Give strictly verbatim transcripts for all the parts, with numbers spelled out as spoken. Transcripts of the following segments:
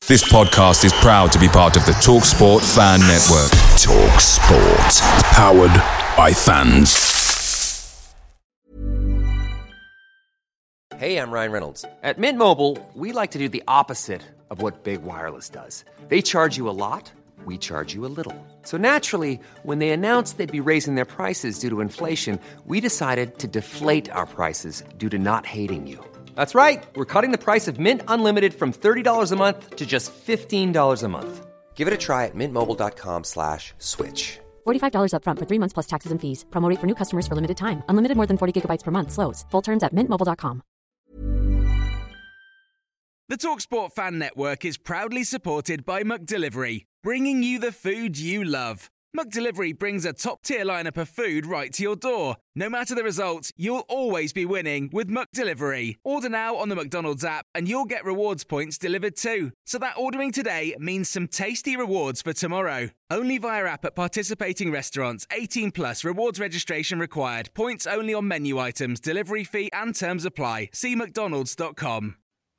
This podcast is proud to be part of the TalkSport Fan Network. TalkSport. Powered by fans. Hey, I'm Ryan Reynolds. At Mint Mobile, we like to do the opposite of what Big Wireless does. They charge you a lot, we charge you a little. So naturally, when they announced they'd be raising their prices due to inflation, we decided to deflate our prices due to not hating you. That's right. We're cutting the price of Mint Unlimited from thirty dollars a month to just fifteen dollars a month. Give it a try at mintmobile.com slash switch. forty-five dollars up front for three months plus taxes and fees. Promo rate for new customers for limited time. Unlimited more than forty gigabytes per month. Slows full terms at mint mobile dot com. The TalkSport Fan Network is proudly supported by McDelivery, bringing you the food you love. McDelivery brings a top-tier lineup of food right to your door. No matter the result, you'll always be winning with McDelivery. Order now on the McDonald's app and you'll get rewards points delivered too. So that ordering today means some tasty rewards for tomorrow. Only via app at participating restaurants. eighteen plus rewards registration required. Points only on menu items. Delivery fee and terms apply. See mcdonalds dot com.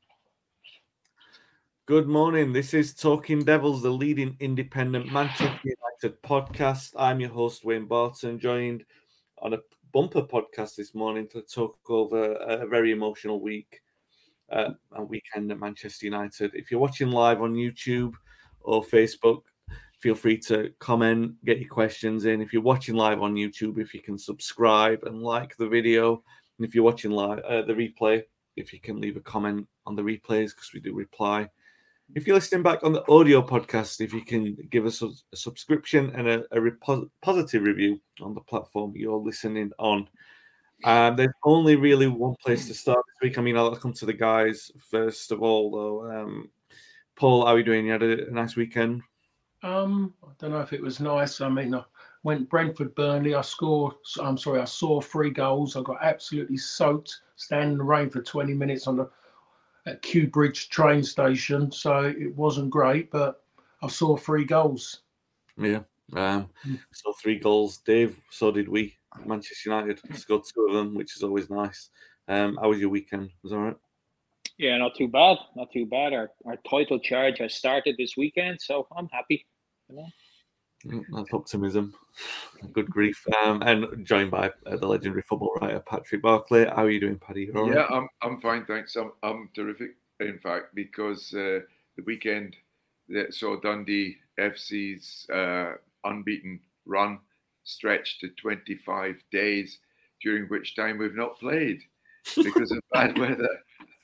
Good morning. This is Talking Devils, the leading independent Manchester United podcast. I'm your host, Wayne Barton, joined on a bumper podcast this morning to talk over a very emotional week, uh, a weekend at Manchester United. If you're watching live on YouTube or Facebook, feel free to comment, get your questions in. If you're watching live on YouTube, if you can subscribe and like the video. And if you're watching live uh, the replay, if you can leave a comment on the replays, because we do reply. If you're listening back on the audio podcast, if you can give us a, a subscription and a, a repos- positive review on the platform you're listening on. Um, there's only really one place to start this week. I mean, I'll come to the guys first of all, though. Um, Paul, how are you doing? You had a, a nice weekend? Um, I don't know if it was nice. I mean, I went Brentford, Burnley. I scored. I'm sorry, I saw three goals. I got absolutely soaked, standing in the rain for twenty minutes on the at Kew Bridge train station, so it wasn't great, but I saw three goals. Yeah, um, saw three goals. Dave, so did we. Manchester United scored two of them, which is always nice. Um, how was your weekend? Was it all right? Yeah, not too bad. Not too bad. Our our title charge has started this weekend, so I'm happy. You know? That's optimism. Good grief. Um, and joined by uh, the legendary football writer Patrick Barclay. How are you doing, Paddy? Yeah, right? I'm I'm fine, thanks. I'm I'm terrific, in fact, because uh, the weekend that saw Dundee F C's uh, unbeaten run stretched to twenty-five days, during which time we've not played because of bad weather.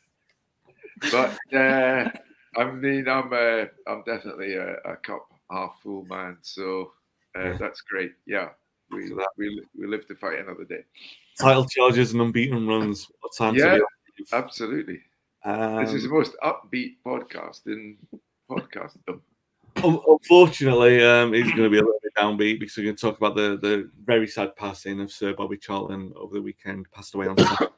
But uh, I mean, I'm uh, I'm definitely a, a cup half full man, so uh, yeah. That's great. Yeah, we, so that, we we live to fight another day. Title charges and unbeaten runs. What time? Yeah, absolutely. Um, this is the most upbeat podcast in podcastdom. Unfortunately, um, it's going to be a little bit downbeat because we're going to talk about the, the very sad passing of Sir Bobby Charlton over the weekend. Passed away on Saturday.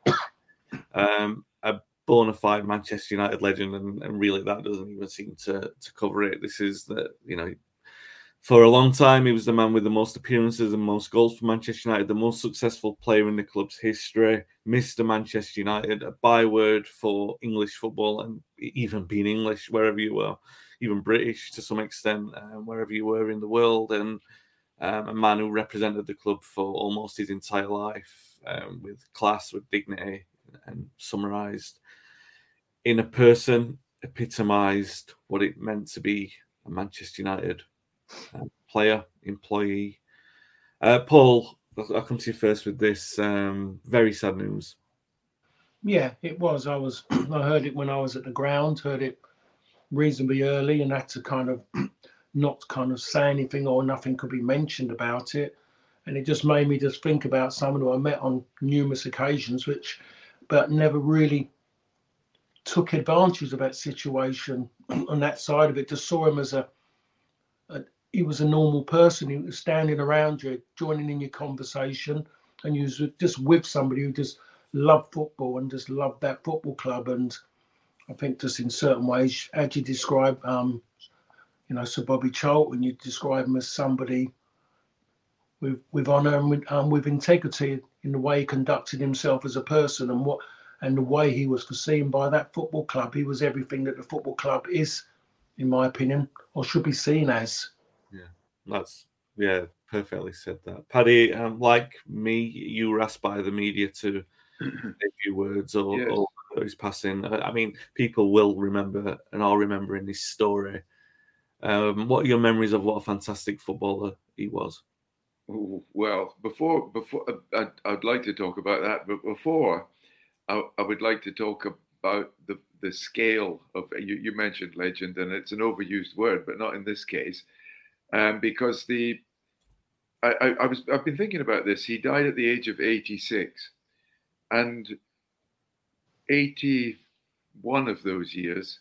um, a bona fide Manchester United legend, and, and really that doesn't even seem to to cover it. This is the, you know, for a long time he was the man with the most appearances and most goals for Manchester United, the most successful player in the club's history, Mister Manchester United, a byword for English football, and even being English wherever you were, even British to some extent, uh, wherever you were in the world, and um, a man who represented the club for almost his entire life, um, with class, with dignity, and summarised in a person, epitomised what it meant to be a Manchester United uh, player, employee. Uh, Paul, I'll come to you first with this. Um, very sad news. Yeah, it was. I was. I heard it when I was at the ground. Heard it reasonably early, and had to kind of not kind of say anything, or nothing could be mentioned about it. And it just made me just think about someone who I met on numerous occasions, which, but never really took advantage of that situation on that side of it. Just saw him as a, a he was a normal person. He was standing around you, joining in your conversation, and you was just with somebody who just loved football and just loved that football club. And I think just in certain ways, as you describe, um, you know, Sir Bobby Charlton, you describe him as somebody with with honour and with, um, with integrity in the way he conducted himself as a person, and what and the way he was foreseen by that football club. He was everything that the football club is in my opinion, or should be seen as. Yeah, that's yeah, perfectly said that. Paddy, um, like me, you were asked by the media to say a few words or, Yes. or his passing. I mean, people will remember and are remembering his story. Um, what are your memories of what a fantastic footballer he was? Well, before before I'd, I'd like to talk about that, but before I, I would like to talk about the the scale of you, you mentioned legend, and it's an overused word, but not in this case, um, because the I, I, I was I've been thinking about this. He died at the age of eighty-six, and eighty-one of those years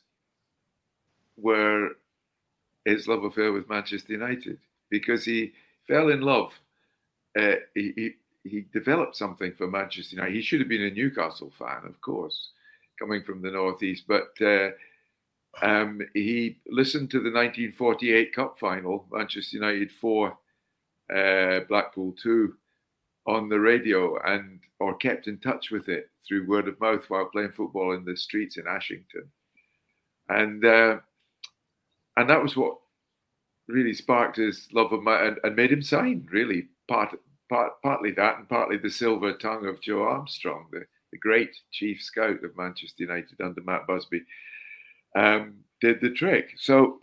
were his love affair with Manchester United, because he fell in love. Uh, he, he he developed something for Manchester United. He should have been a Newcastle fan, of course, coming from the Northeast. But uh, um, he listened to the nineteen forty-eight Cup final, Manchester United four, uh, Blackpool two, on the radio, and or kept in touch with it through word of mouth while playing football in the streets in Ashington. And uh, and that was what really sparked his love of my and, and made him sign, really, part, part partly that and partly the silver tongue of Joe Armstrong, the, the great chief scout of Manchester United under Matt Busby, um, did the trick. So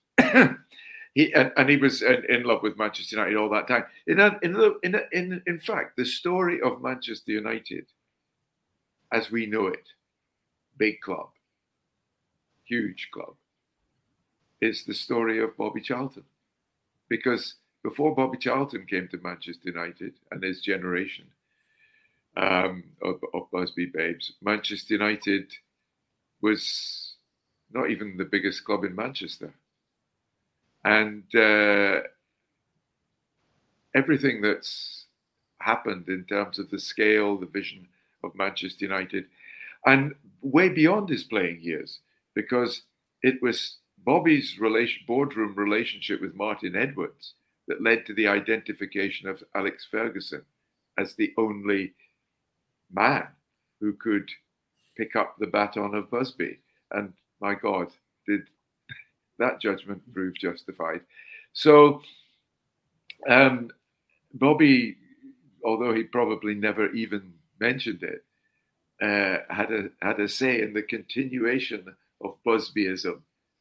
he and, and he was in, in love with Manchester United all that time. In a, in, a, in, a, in in fact, the story of Manchester United, as we know it, big club, huge club, is the story of Bobby Charlton. Because before Bobby Charlton came to Manchester United and his generation um, of, of Busby Babes, Manchester United was not even the biggest club in Manchester. And uh, everything that's happened in terms of the scale, the vision of Manchester United, and way beyond his playing years, because it was Bobby's relation, boardroom relationship with Martin Edwards that led to the identification of Alex Ferguson as the only man who could pick up the baton of Busby. And my God, did that judgment prove justified? So um, Bobby, although he probably never even mentioned it, uh, had a had a say in the continuation of Busbyism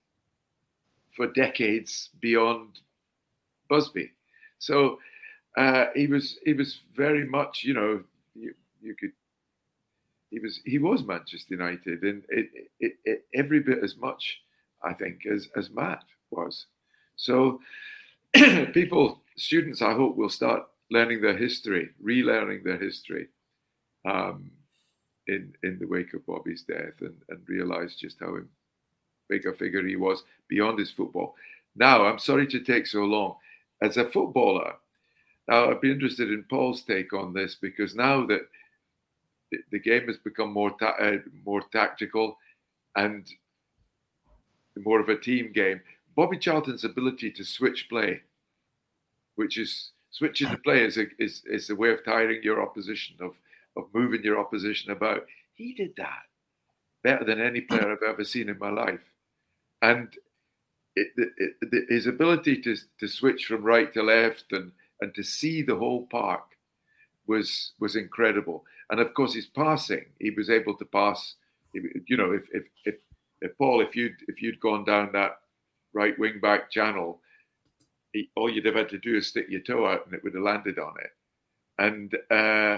for decades beyond Busby. So uh, he was he was very much, you know, you, you could he was he was Manchester United, and it, it, it, every bit as much, I think, as as Matt was. So people, students, I hope, will start learning their history, relearning their history um, in in the wake of Bobby's death, and, and realize just how big a figure he was beyond his football. Now, I'm sorry to take so long. As a footballer, now I'd be interested in Paul's take on this, because now that the game has become more ta- uh, more tactical and more of a team game, Bobby Charlton's ability to switch play, which is switching the play is a, is, is a way of tiring your opposition, of, of moving your opposition about. He did that better than any player I've ever seen in my life. And it, it, it, his ability to, to switch from right to left and, and to see the whole park was was incredible. And of course, his passing, he was able to pass. You know, if if if, if Paul, if you'd if you'd gone down that right wing back channel, he, all you'd have had to do is stick your toe out, and it would have landed on it. And uh,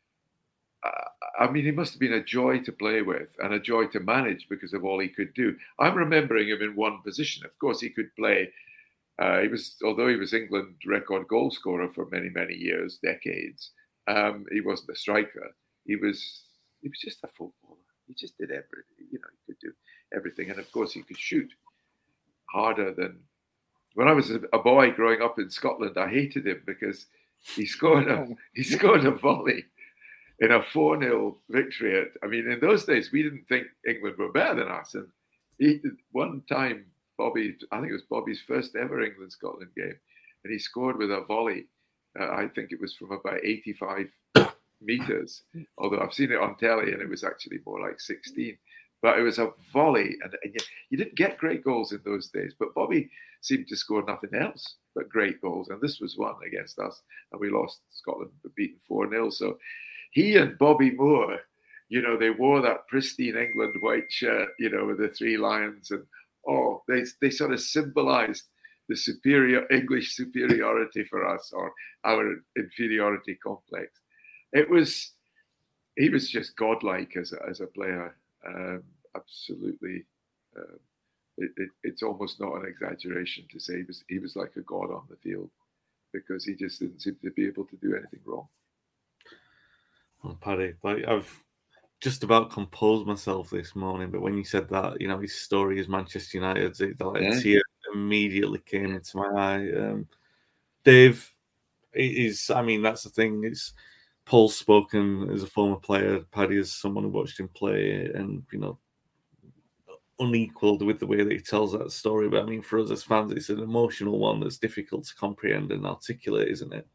I mean, he must have been a joy to play with and a joy to manage because of all he could do. I'm remembering him in one position. Of course, he could play. Uh, he was, although he was England record goal scorer for many, many years, decades. Um, he wasn't a striker. He was, he was just a footballer. He just did everything. You know, he could do everything, and of course, he could shoot harder than. When I was a, a boy growing up in Scotland, I hated him because he scored a he scored a volley in a four nil victory. At, I mean, in those days, we didn't think England were better than us. And he, one time, Bobby, I think it was Bobby's first ever England-Scotland game, and he scored with a volley. Uh, I think it was from about eighty-five meters, although I've seen it on telly and it was actually more like sixteen. but it was a volley, and, and you, you didn't get great goals in those days. But Bobby seemed to score nothing else but great goals, and this was one against us, and we lost. Scotland beaten four nil. So he and Bobby Moore, you know, they wore that pristine England white shirt, you know, with the three lions, and oh, they they sort of symbolised the superior English superiority for us, or our inferiority complex. It was, he was just godlike as a, as a player. Um, absolutely, uh, it, it, it's almost not an exaggeration to say he was he was like a god on the field, because he just didn't seem to be able to do anything wrong. Well, Paddy, like I've just about composed myself this morning, but when you said that, you know, his story is Manchester United, it, like, yeah. a tear immediately came into my eye. Um, Dave is, I mean, that's the thing. It's Paul's spoken as a former player, Paddy as someone who watched him play, and you know, unequaled with the way that he tells that story. But I mean, for us as fans, it's an emotional one that's difficult to comprehend and articulate, isn't it?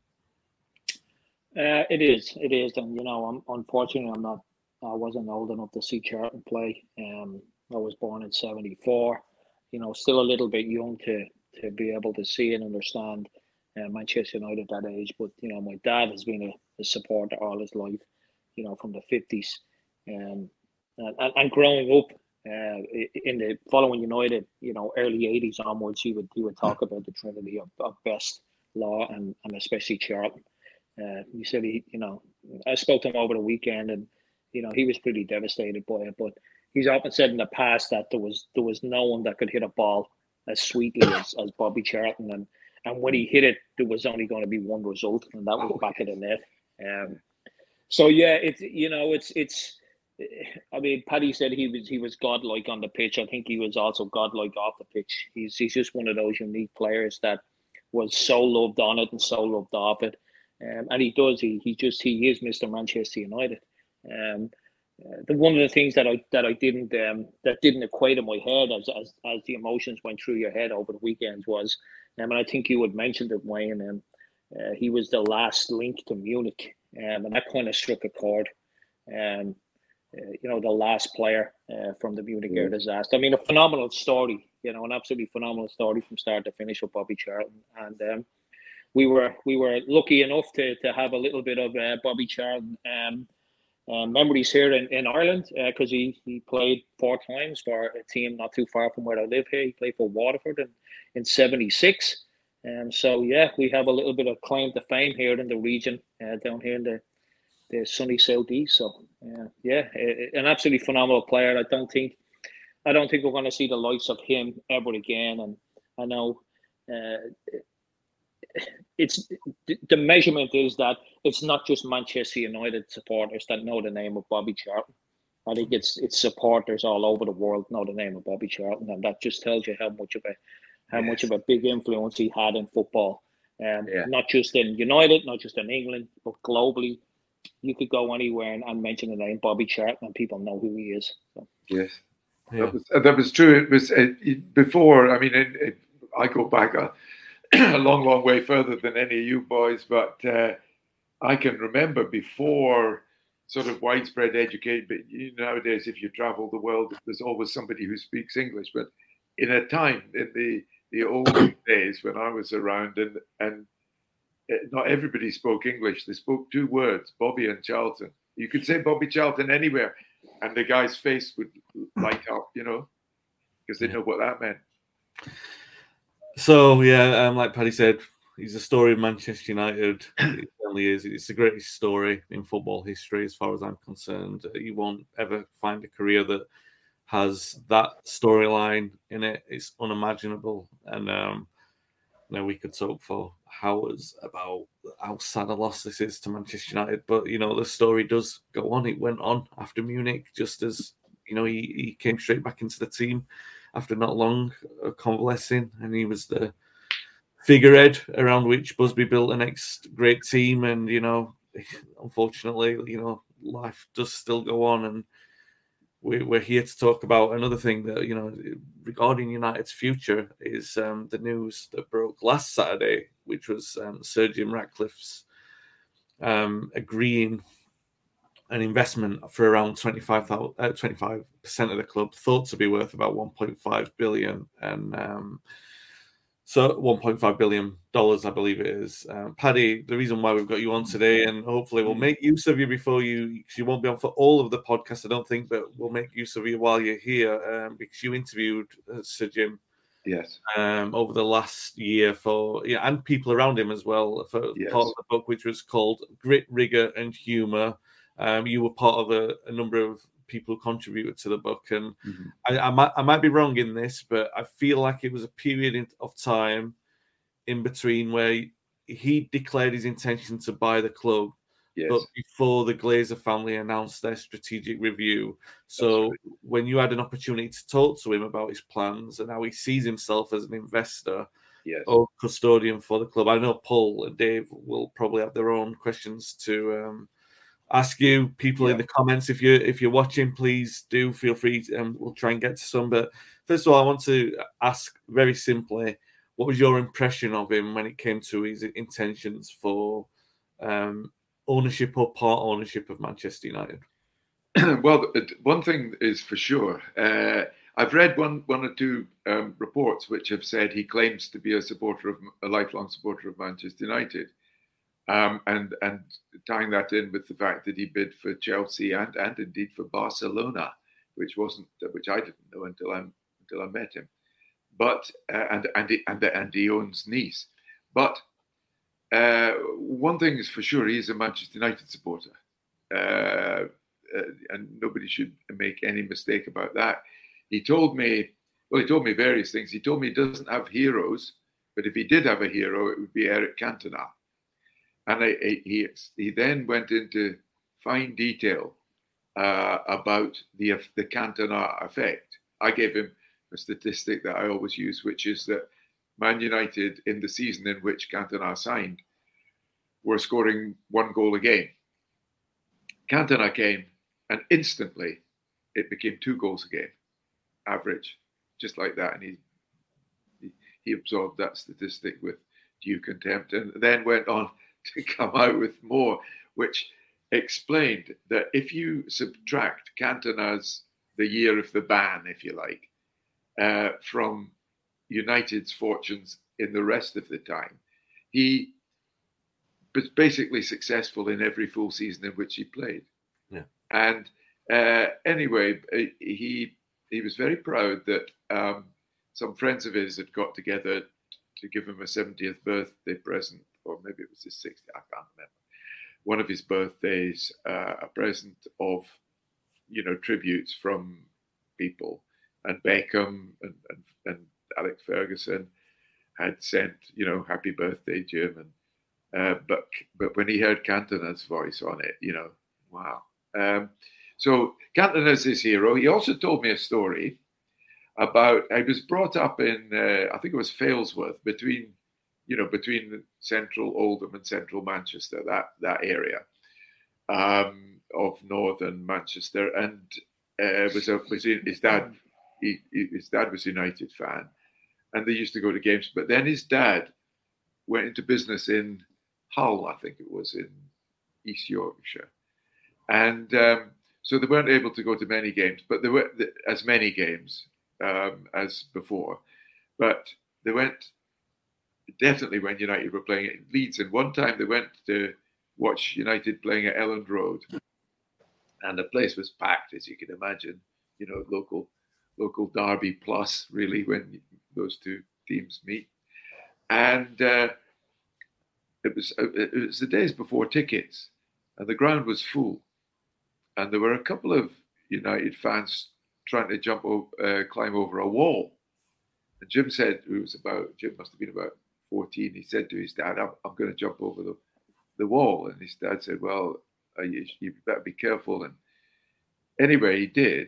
Uh, it is. It is, and you know, I'm unfortunately I'm not. I wasn't old enough to see Charlton play. Um, I was born in seventy-four. You know, still a little bit young to to be able to see and understand uh, Manchester United at that age. But you know, my dad has been a, a supporter all his life. You know, from the fifties, um, and, and, and growing up uh, in the following United, you know, early eighties onwards, he would he would talk about the trinity of, of Best, Law, and and especially Charlton. Uh, he said he, you know, I spoke to him over the weekend, and you know, he was pretty devastated by it. But he's often said in the past that there was there was no one that could hit a ball as sweetly as, as Bobby Charlton, and and when he hit it, there was only going to be one result, and that was back of the net. Um, so yeah, it's you know, it's it's. I mean, Paddy said he was he was godlike on the pitch. I think he was also godlike off the pitch. He's he's just one of those unique players that was so loved on it and so loved off it. Um, and he does. He he just he is Mister Manchester United. Um, uh, the one of the things that I that I didn't um, that didn't equate in my head as, as as the emotions went through your head over the weekends was, um, and I think you had mentioned it, Wayne. Um, uh, he was the last link to Munich, um, and that kind of struck a chord. Um, uh, you know, the last player uh, from the Munich air disaster. I mean, a phenomenal story. You know, an absolutely phenomenal story from start to finish with Bobby Charlton, and. Um, We were we were lucky enough to to have a little bit of uh, Bobby Charlton um, uh, memories here in, in Ireland because uh, he, he played four times for a team not too far from where I live here. He played for Waterford in, in seventy-six. And um, so, yeah, we have a little bit of claim to fame here in the region, uh, down here in the, the sunny southeast. So, uh, yeah, a, an absolutely phenomenal player. I don't think I don't think we're going to see the likes of him ever again. And I know uh, it's the measurement is that it's not just Manchester United supporters that know the name of Bobby Charlton. I think it's it's supporters all over the world know the name of Bobby Charlton, and that just tells you how much of a how yes. much of a big influence he had in football. Um, yeah. Not just in United, not just in England, but globally. You could go anywhere and, and mention the name Bobby Charlton, and people know who he is. So. Yes, yeah. that was that was true. It was uh, before. I mean, it, it, I go back a, a long, long way further than any of you boys, but uh, I can remember before sort of widespread education. But you know, nowadays, if you travel the world, there's always somebody who speaks English. But in a time in the the old days when I was around, and and not everybody spoke English. They spoke two words, Bobby and Charlton. You could say Bobby Charlton anywhere, and the guy's face would light up, you know, because they know what that meant. So, yeah, um, like Paddy said, he's a story of Manchester United. It certainly is. It's the greatest story in football history, as far as I'm concerned. You won't ever find a career that has that storyline in it. It's unimaginable. And, um, you know, we could talk for hours about how sad a loss this is to Manchester United, but you know the story does go on. It went on after Munich, just as you know he, he came straight back into the team after not long uh, convalescing, and he was the figurehead around which Busby built the next great team. And you know, unfortunately, you know, life does still go on, and we, we're here to talk about another thing that, you know, regarding United's future is um, the news that broke last Saturday, which was um, Sir Jim Ratcliffe's um, agreeing an investment for around twenty-five percent of the club, thought to be worth about one point five billion, and um, so one point five billion dollars, I believe it is. Um, Paddy, the reason why we've got you on today, and hopefully we'll make use of you before you, because you won't be on for all of the podcast, I don't think, but we'll make use of you while you're here, um, because you interviewed uh, Sir Jim. Yes. Um, over the last year for yeah, and people around him as well for Yes. part of the book, which was called Grit, Rigor, and Humour. Um, you were part of a, a number of people who contributed to the book, and Mm-hmm. I, I might I might be wrong in this, but I feel like it was a period in, of time in between where he declared his intention to buy the club, Yes. but before the Glazer family announced their strategic review. So right. when you had an opportunity to talk to him about his plans and how he sees himself as an investor Yes. or custodian for the club, I know Paul and Dave will probably have their own questions to um, ask you. People Yeah. in the comments, if you if you're watching, please do feel free to, and we'll try and get to some. But first of all, I want to ask very simply, what was your impression of him when it came to his intentions for um, ownership or part ownership of Manchester United? Well, one thing is for sure. Uh, I've read one, one or two um, reports which have said he claims to be a supporter of a lifelong supporter of Manchester United, um, and and tying that in with the fact that he bid for Chelsea and and indeed for Barcelona, which wasn't which I didn't know until I until I met him. But uh, and and he, and and he owns Nice. But uh, one thing is for sure, he's a Manchester United supporter. Uh, Uh, and nobody should make any mistake about that. He told me, well, he told me various things. He told me he doesn't have heroes, but if he did have a hero, it would be Eric Cantona. And I, I, he he then went into fine detail uh, about the the Cantona effect. I gave him a statistic that I always use, which is that Man United, in the season in which Cantona signed, were scoring one goal a game. Cantona came, and instantly it became two goals a game, average, just like that. And he, he he absorbed that statistic with due contempt, and then went on to come out with more, which explained that if you subtract Cantona's the year of the ban, if you like, uh, from United's fortunes in the rest of the time, he was basically successful in every full season in which he played. Yeah. And uh, anyway, he he was very proud that um, some friends of his had got together to give him a seventieth birthday present, or maybe it was his sixtieth, I can't remember. One of his birthdays, uh, a present of, you know, tributes from people. And Beckham and, and, and Alex Ferguson had sent, you know, happy birthday, Jim. And uh, but but when he heard Cantona's voice on it, you know, wow. Um, so Cantona is his hero. He also told me a story about, I was brought up in, uh, I think it was Failsworth, between, you know, between central Oldham and central Manchester, that that area um, of northern Manchester. And uh, was a, was in, his dad, he, he, his dad was a United fan, and they used to go to games. But then his dad went into business in Hull, I think it was, in East Yorkshire. And um, so they weren't able to go to many games, but there were as many games um, as before. But they went definitely when United were playing at Leeds. And one time they went to watch United playing at Elland Road, and the place was packed, as you can imagine. You know, local local derby plus, really, when those two teams meet. And uh, it was it was the days before tickets, and the ground was full. And there were a couple of United fans trying to jump, over, uh, climb over a wall. And Jim said, who was about, Jim must have been about fourteen. He said to his dad, I'm, I'm going to jump over the, the wall. And his dad said, well, uh, you, you better be careful. And anyway, he did.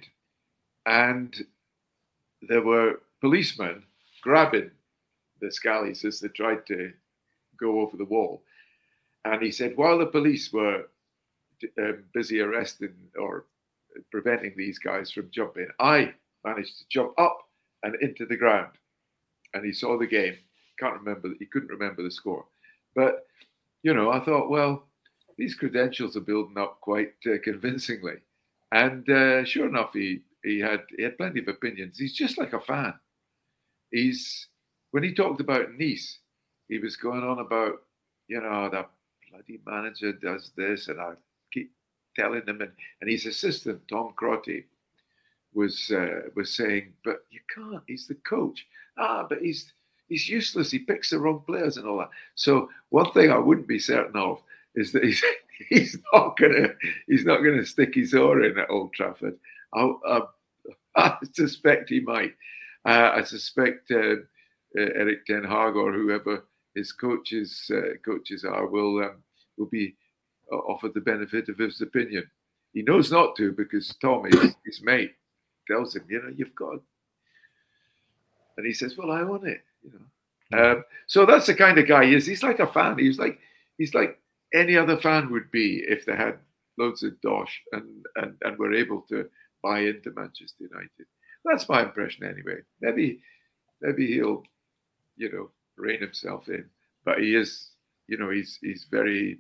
And there were policemen grabbing the scallies as they tried to go over the wall. And he said, while the police were Um, busy arresting or preventing these guys from jumping, I managed to jump up and into the ground. And he saw the game. Can't remember, he couldn't remember the score. But, you know, I thought, well, these credentials are building up quite uh, convincingly. And uh, sure enough, he he had he had plenty of opinions. He's just like a fan. He's when he talked about Nice, he was going on about, you know, that bloody manager does this, and I keep telling him, and, and his assistant Tom Crotty was uh, was saying, but you can't. He's the coach. Ah, but he's he's useless. He picks the wrong players and all that. So one thing I wouldn't be certain of is that he's he's not gonna he's not gonna stick his oar in at Old Trafford. I, I, I suspect he might. Uh, I suspect uh, uh, Eric Ten Hag or whoever his coaches uh, coaches are will um, will be offered the benefit of his opinion. He knows not to because Tom, his, his mate, tells him, you know, you've got, and he says, well, I own it, you know. Mm. Um, so that's the kind of guy he is. He's like a fan. He's like he's like any other fan would be if they had loads of dosh and and and were able to buy into Manchester United. That's my impression anyway. Maybe maybe he'll, you know, rein himself in, but he is, you know, he's he's very,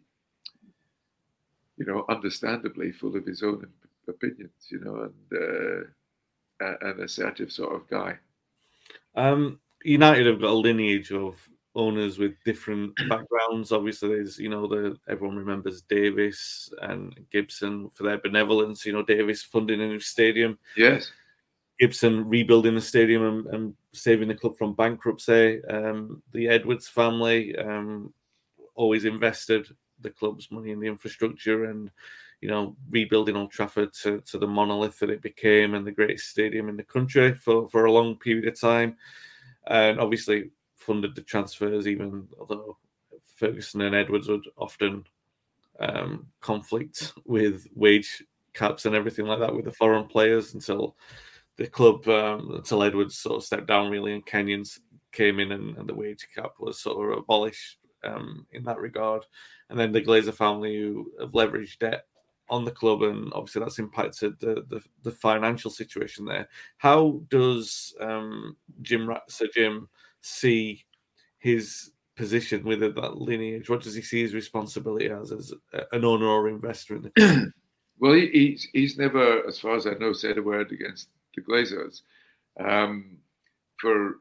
you know, understandably full of his own opinions, you know, and uh, an assertive sort of guy. Um, United have got a lineage of owners with different backgrounds. Obviously, there's, you know, the everyone remembers Davis and Gibson for their benevolence. You know, Davis funding a new stadium. Yes. Gibson rebuilding the stadium and, and saving the club from bankruptcy. Um, the Edwards family um, always invested the club's money in the infrastructure and, you know, rebuilding Old Trafford to, to the monolith that it became and the greatest stadium in the country for, for a long period of time. And obviously funded the transfers, even although Ferguson and Edwards would often um, conflict with wage caps and everything like that with the foreign players until the club, um, until Edwards sort of stepped down really and Kenyans came in and, and the wage cap was sort of abolished um, in that regard. And then the Glazer family who have leveraged debt on the club, and obviously that's impacted the, the, the financial situation there. How does um, Jim Sir Jim see his position within that lineage? What does he see his responsibility as as an owner or investor in the club? Well, he, he's he's never, as far as I know, said a word against the Glazers. Um, for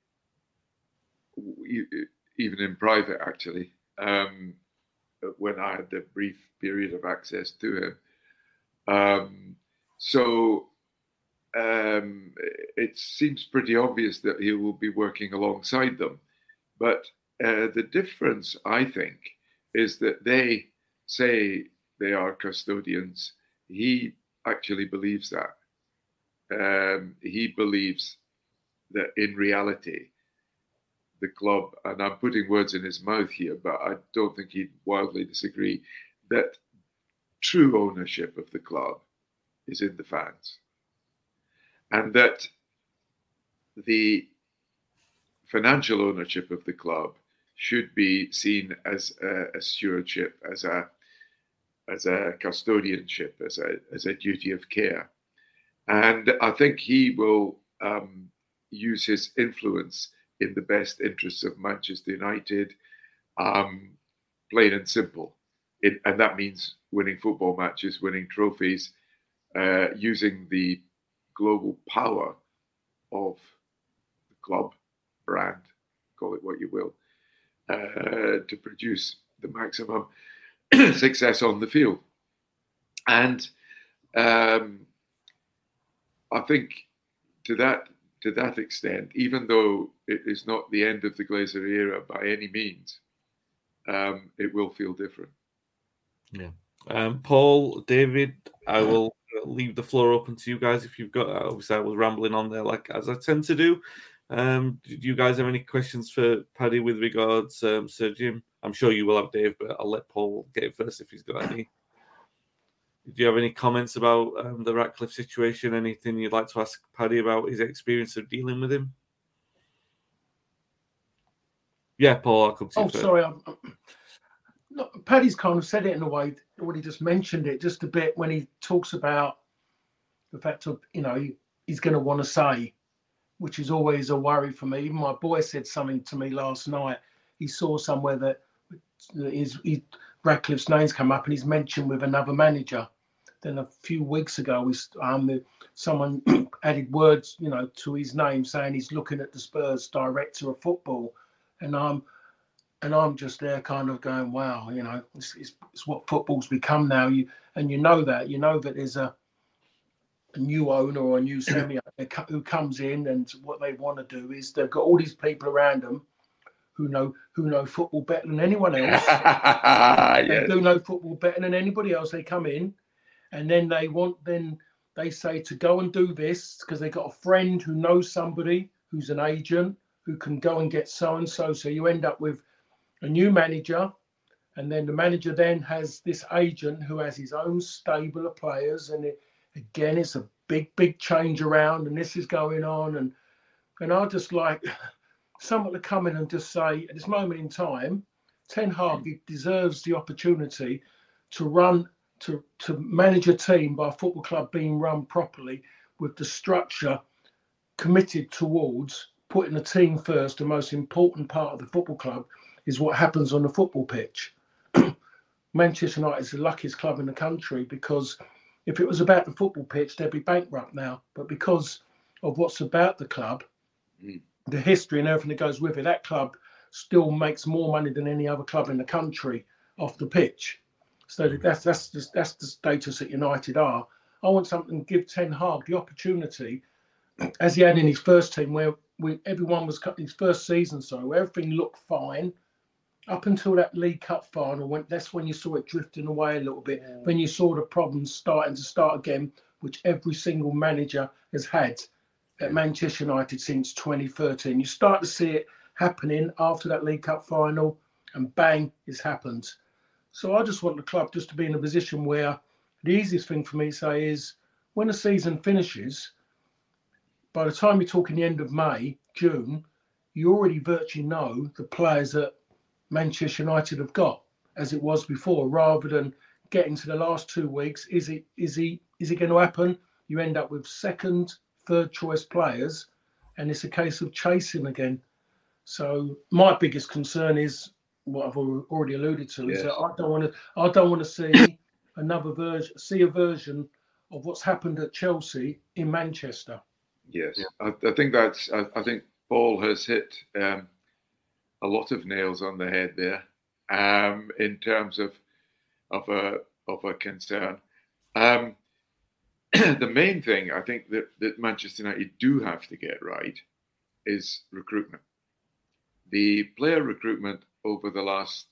even in private, actually, um, when I had the brief period of access to him. Um, so um, it seems pretty obvious that he will be working alongside them. But uh, the difference, I think, is that they say they are custodians. He actually believes that. Um, he believes that in reality, the club, and I'm putting words in his mouth here, but I don't think he'd wildly disagree, that true ownership of the club is in the fans. And that the financial ownership of the club should be seen as a, a stewardship, as a as a custodianship, as a as a duty of care. And I think he will um, use his influence in the best interests of Manchester United, um, plain and simple. It, and that means winning football matches, winning trophies, uh, using the global power of the club brand, call it what you will, uh, to produce the maximum success on the field. And um, I think to that to that extent, even though it is not the end of the Glazer era by any means, um, it will feel different. Yeah. Um, Paul, David, I will leave the floor open to you guys if you've got, obviously I was rambling on there like as I tend to do. Um, do you guys have any questions for Paddy with regards, um, Sir Jim? I'm sure you will have, Dave, but I'll let Paul get it first if he's got any. Do you have any comments about um, the Ratcliffe situation? Anything you'd like to ask Paddy about his experience of dealing with him? Yeah, Paul, I'll come to you Oh, first. sorry. I'm, I'm, no, Paddy's kind of said it in a way, when he just mentioned it just a bit when he talks about the fact of, you know, he, he's going to want to say, which is always a worry for me. Even my boy said something to me last night. He saw somewhere that is he, Radcliffe's name's come up and he's mentioned with another manager. Then a few weeks ago, we um, someone added words, you know, to his name, saying he's looking at the Spurs director of football, and I'm and I'm just there, kind of going, wow, you know, it's, it's, it's what football's become now. You and you know that you know that there's a, a new owner or a new semi who comes in, and what they want to do is they've got all these people around them who know who know football better than anyone else. Yes. They do know football better than anybody else. They come in. And then they want, then they say to go and do this because they got a friend who knows somebody who's an agent who can go and get so and so. So you end up with a new manager, and then the manager then has this agent who has his own stable of players. And it, again, it's a big, big change around, and this is going on. And and I just like someone to come in and just say, at this moment in time, Ten Hag deserves the opportunity to run. To, to manage a team by a football club being run properly with the structure committed towards putting the team first. The most important part of the football club is what happens on the football pitch. Manchester United is the luckiest club in the country, because if it was about the football pitch, they'd be bankrupt now. But because of what's about the club, mm. the history and everything that goes with it, that club still makes more money than any other club in the country off the pitch. So that's that's the, that's the status that United are. I want something to give Ten Hag the opportunity, as he had in his first team, where we, everyone was his first season, so where everything looked fine up until that League Cup final. When that's when you saw it drifting away a little bit. Yeah. When you saw the problems starting to start again, which every single manager has had at Manchester United since twenty thirteen. You start to see it happening after that League Cup final, and bang, it's happened. So I just want the club just to be in a position where the easiest thing for me to say is when the season finishes, by the time you're talking the end of May, June, you already virtually know the players that Manchester United have got, as it was before, rather than getting to the last two weeks. Is it is he is it going to happen? You end up with second, third choice players, and it's a case of chasing again. So my biggest concern is what I've already alluded to, yes. is that I don't want to I don't want to see another version, see a version of what's happened at Chelsea in Manchester. Yes, yeah. I, I think that's. I, I think Paul has hit um, a lot of nails on the head there, um, in terms of of a of a concern. Um, the main thing I think that, that Manchester United do have to get right is recruitment. The player recruitment over the last,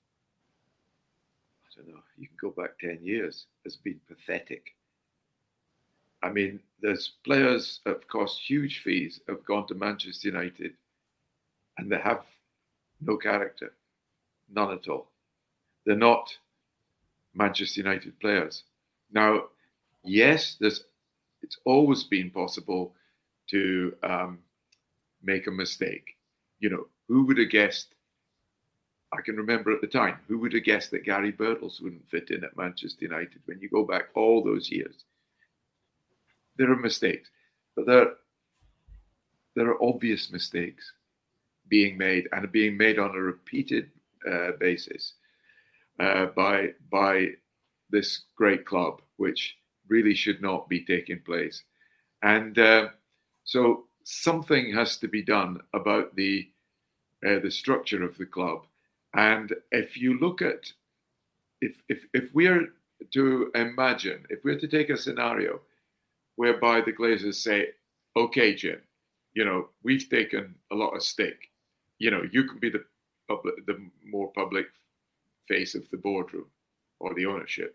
I don't know, you can go back ten years, has been pathetic. I mean, there's players that have cost huge fees, have gone to Manchester United, and they have no character, none at all. They're not Manchester United players. Now, yes, there's. It's always been possible to um, make a mistake. You know, who would have guessed? I can remember at the time, who would have guessed that Gary Birtles wouldn't fit in at Manchester United when you go back all those years? There are mistakes, but there, there are obvious mistakes being made and being made on a repeated uh, basis uh, by by this great club, which really should not be taking place. And uh, so something has to be done about the uh, the structure of the club. And if you look at, if if if we're to imagine, if we're to take a scenario whereby the Glazers say, okay, Jim, you know, we've taken a lot of stake. You know, you can be the public, the more public face of the boardroom or the ownership.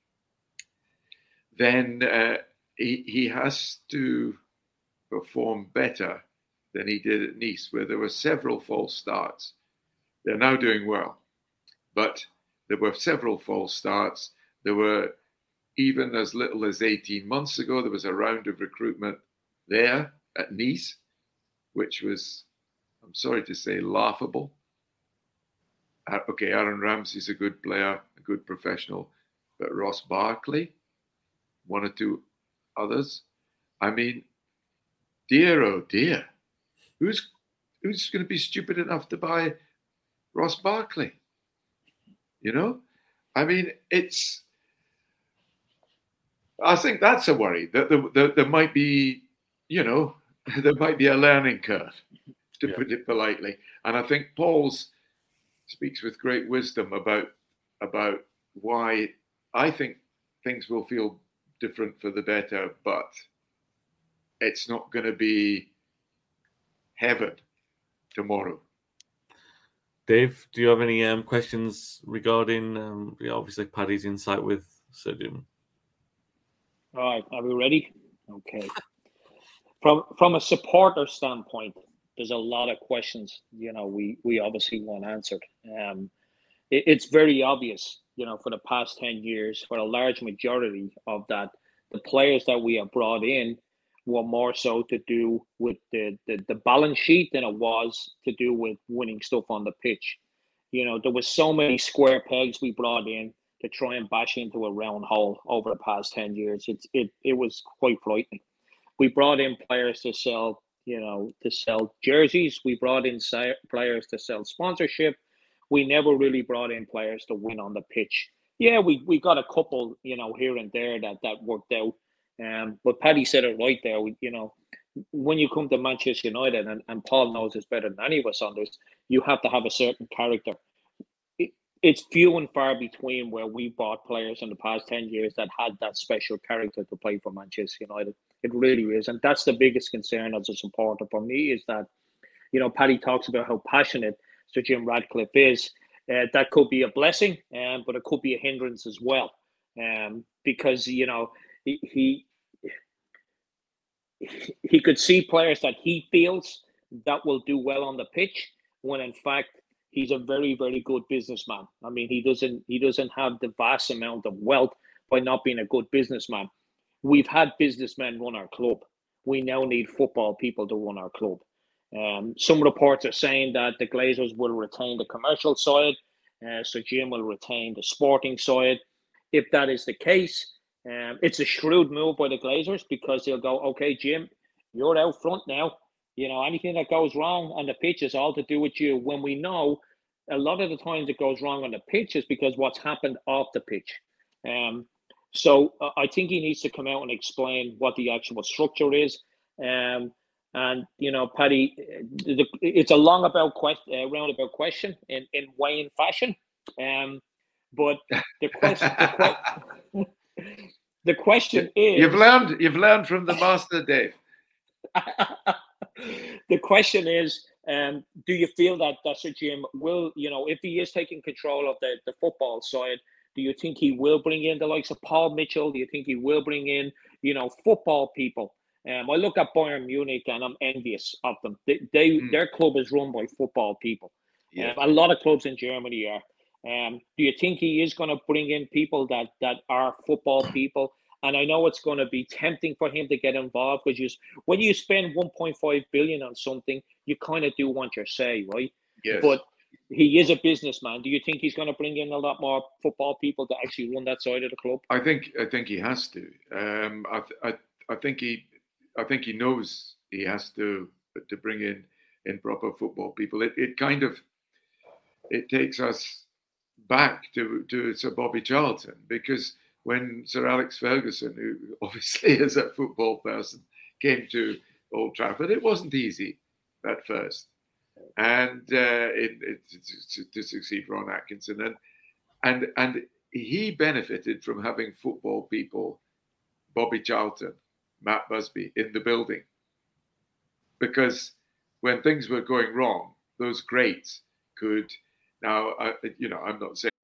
Then uh, he, he has to perform better than he did at Nice, where there were several false starts. They're now doing well, but there were several false starts. There were, even as little as eighteen months ago, there was a round of recruitment there at Nice, which was, I'm sorry to say, laughable. Uh, okay, Aaron Ramsey's a good player, a good professional, but Ross Barkley, one or two others. I mean, dear, oh dear, who's who's going to be stupid enough to buy Ross Barkley? You know, I mean, it's. I think that's a worry that there, there, there might be, you know, there might be a learning curve, to yeah. put it politely. And I think Paul's speaks with great wisdom about about why I think things will feel different for the better, but it's not going to be heaven tomorrow. Dave, do you have any um, questions regarding, um, yeah, obviously, Paddy's insight with Sir Jim? All right, are we ready? Okay. From from a supporter standpoint, there's a lot of questions, you know, we we obviously want answered. Um, it, it's very obvious, you know, for the past ten years, for a large majority of that, the players that we have brought in were more so to do with the, the, the balance sheet than it was to do with winning stuff on the pitch. You know, there was so many square pegs we brought in to try and bash into a round hole over the past ten years. It's it it was quite frightening. We brought in players to sell, you know, to sell jerseys. We brought in players to sell sponsorship. We never really brought in players to win on the pitch. Yeah, we, we got a couple, you know, here and there that, that worked out. Um, but Paddy said it right there. We, you know, when you come to Manchester United, and, and Paul knows this better than any of us on this, you have to have a certain character. It, it's few and far between where we bought players in the past ten years that had that special character to play for Manchester United. It really is. And that's the biggest concern as a supporter for me, is that, you know, Paddy talks about how passionate Sir Jim Ratcliffe is. Uh, that could be a blessing, um, but it could be a hindrance as well. Um, because, you know, he, he he could see players that he feels that will do well on the pitch, when in fact he's a very, very good businessman. I mean, he doesn't he doesn't have the vast amount of wealth by not being a good businessman. We've had businessmen run our club. We now need football people to run our club. Um, some reports are saying that the Glazers will retain the commercial side, uh, so Jim will retain the sporting side. If that is the case, um, it's a shrewd move by the Glazers, because they'll go, okay, Jim, you're out front now. You know, anything that goes wrong on the pitch is all to do with you. When we know a lot of the times it goes wrong on the pitch is because what's happened off the pitch. Um, so uh, I think he needs to come out and explain what the actual structure is. Um, And, you know, Paddy, the, it's a long about question, uh, roundabout question in, in Wayne fashion. Um, but the question, the, que- the question you, is, you've learned, you've learned from the master, Dave. The question is, um, do you feel that that Sir Jim will, you know, if he is taking control of the, the football side, do you think he will bring in the likes of Paul Mitchell? Do you think he will bring in, you know, football people? Um, I look at Bayern Munich and I'm envious of them. They, they mm. Their club is run by football people. Yeah. Um, a lot of clubs in Germany are. Um, do you think he is going to bring in people that, that are football people? And I know it's going to be tempting for him to get involved, because you, when you spend one point five billion dollars on something, you kind of do want your say, right? Yes. But he is a businessman. Do you think he's going to bring in a lot more football people to actually run that side of the club? I think I think he has to. Um, I, I I think he. I think he knows he has to to bring in, in proper football people. It it kind of it takes us back to, to Sir Bobby Charlton, because when Sir Alex Ferguson, who obviously is a football person, came to Old Trafford, it wasn't easy at first, and uh, it, it, to, to succeed Ron Atkinson, and and and he benefited from having football people, Bobby Charlton, Matt Busby, in the building, because when things were going wrong, those greats could. Now, I, you know, I'm not saying.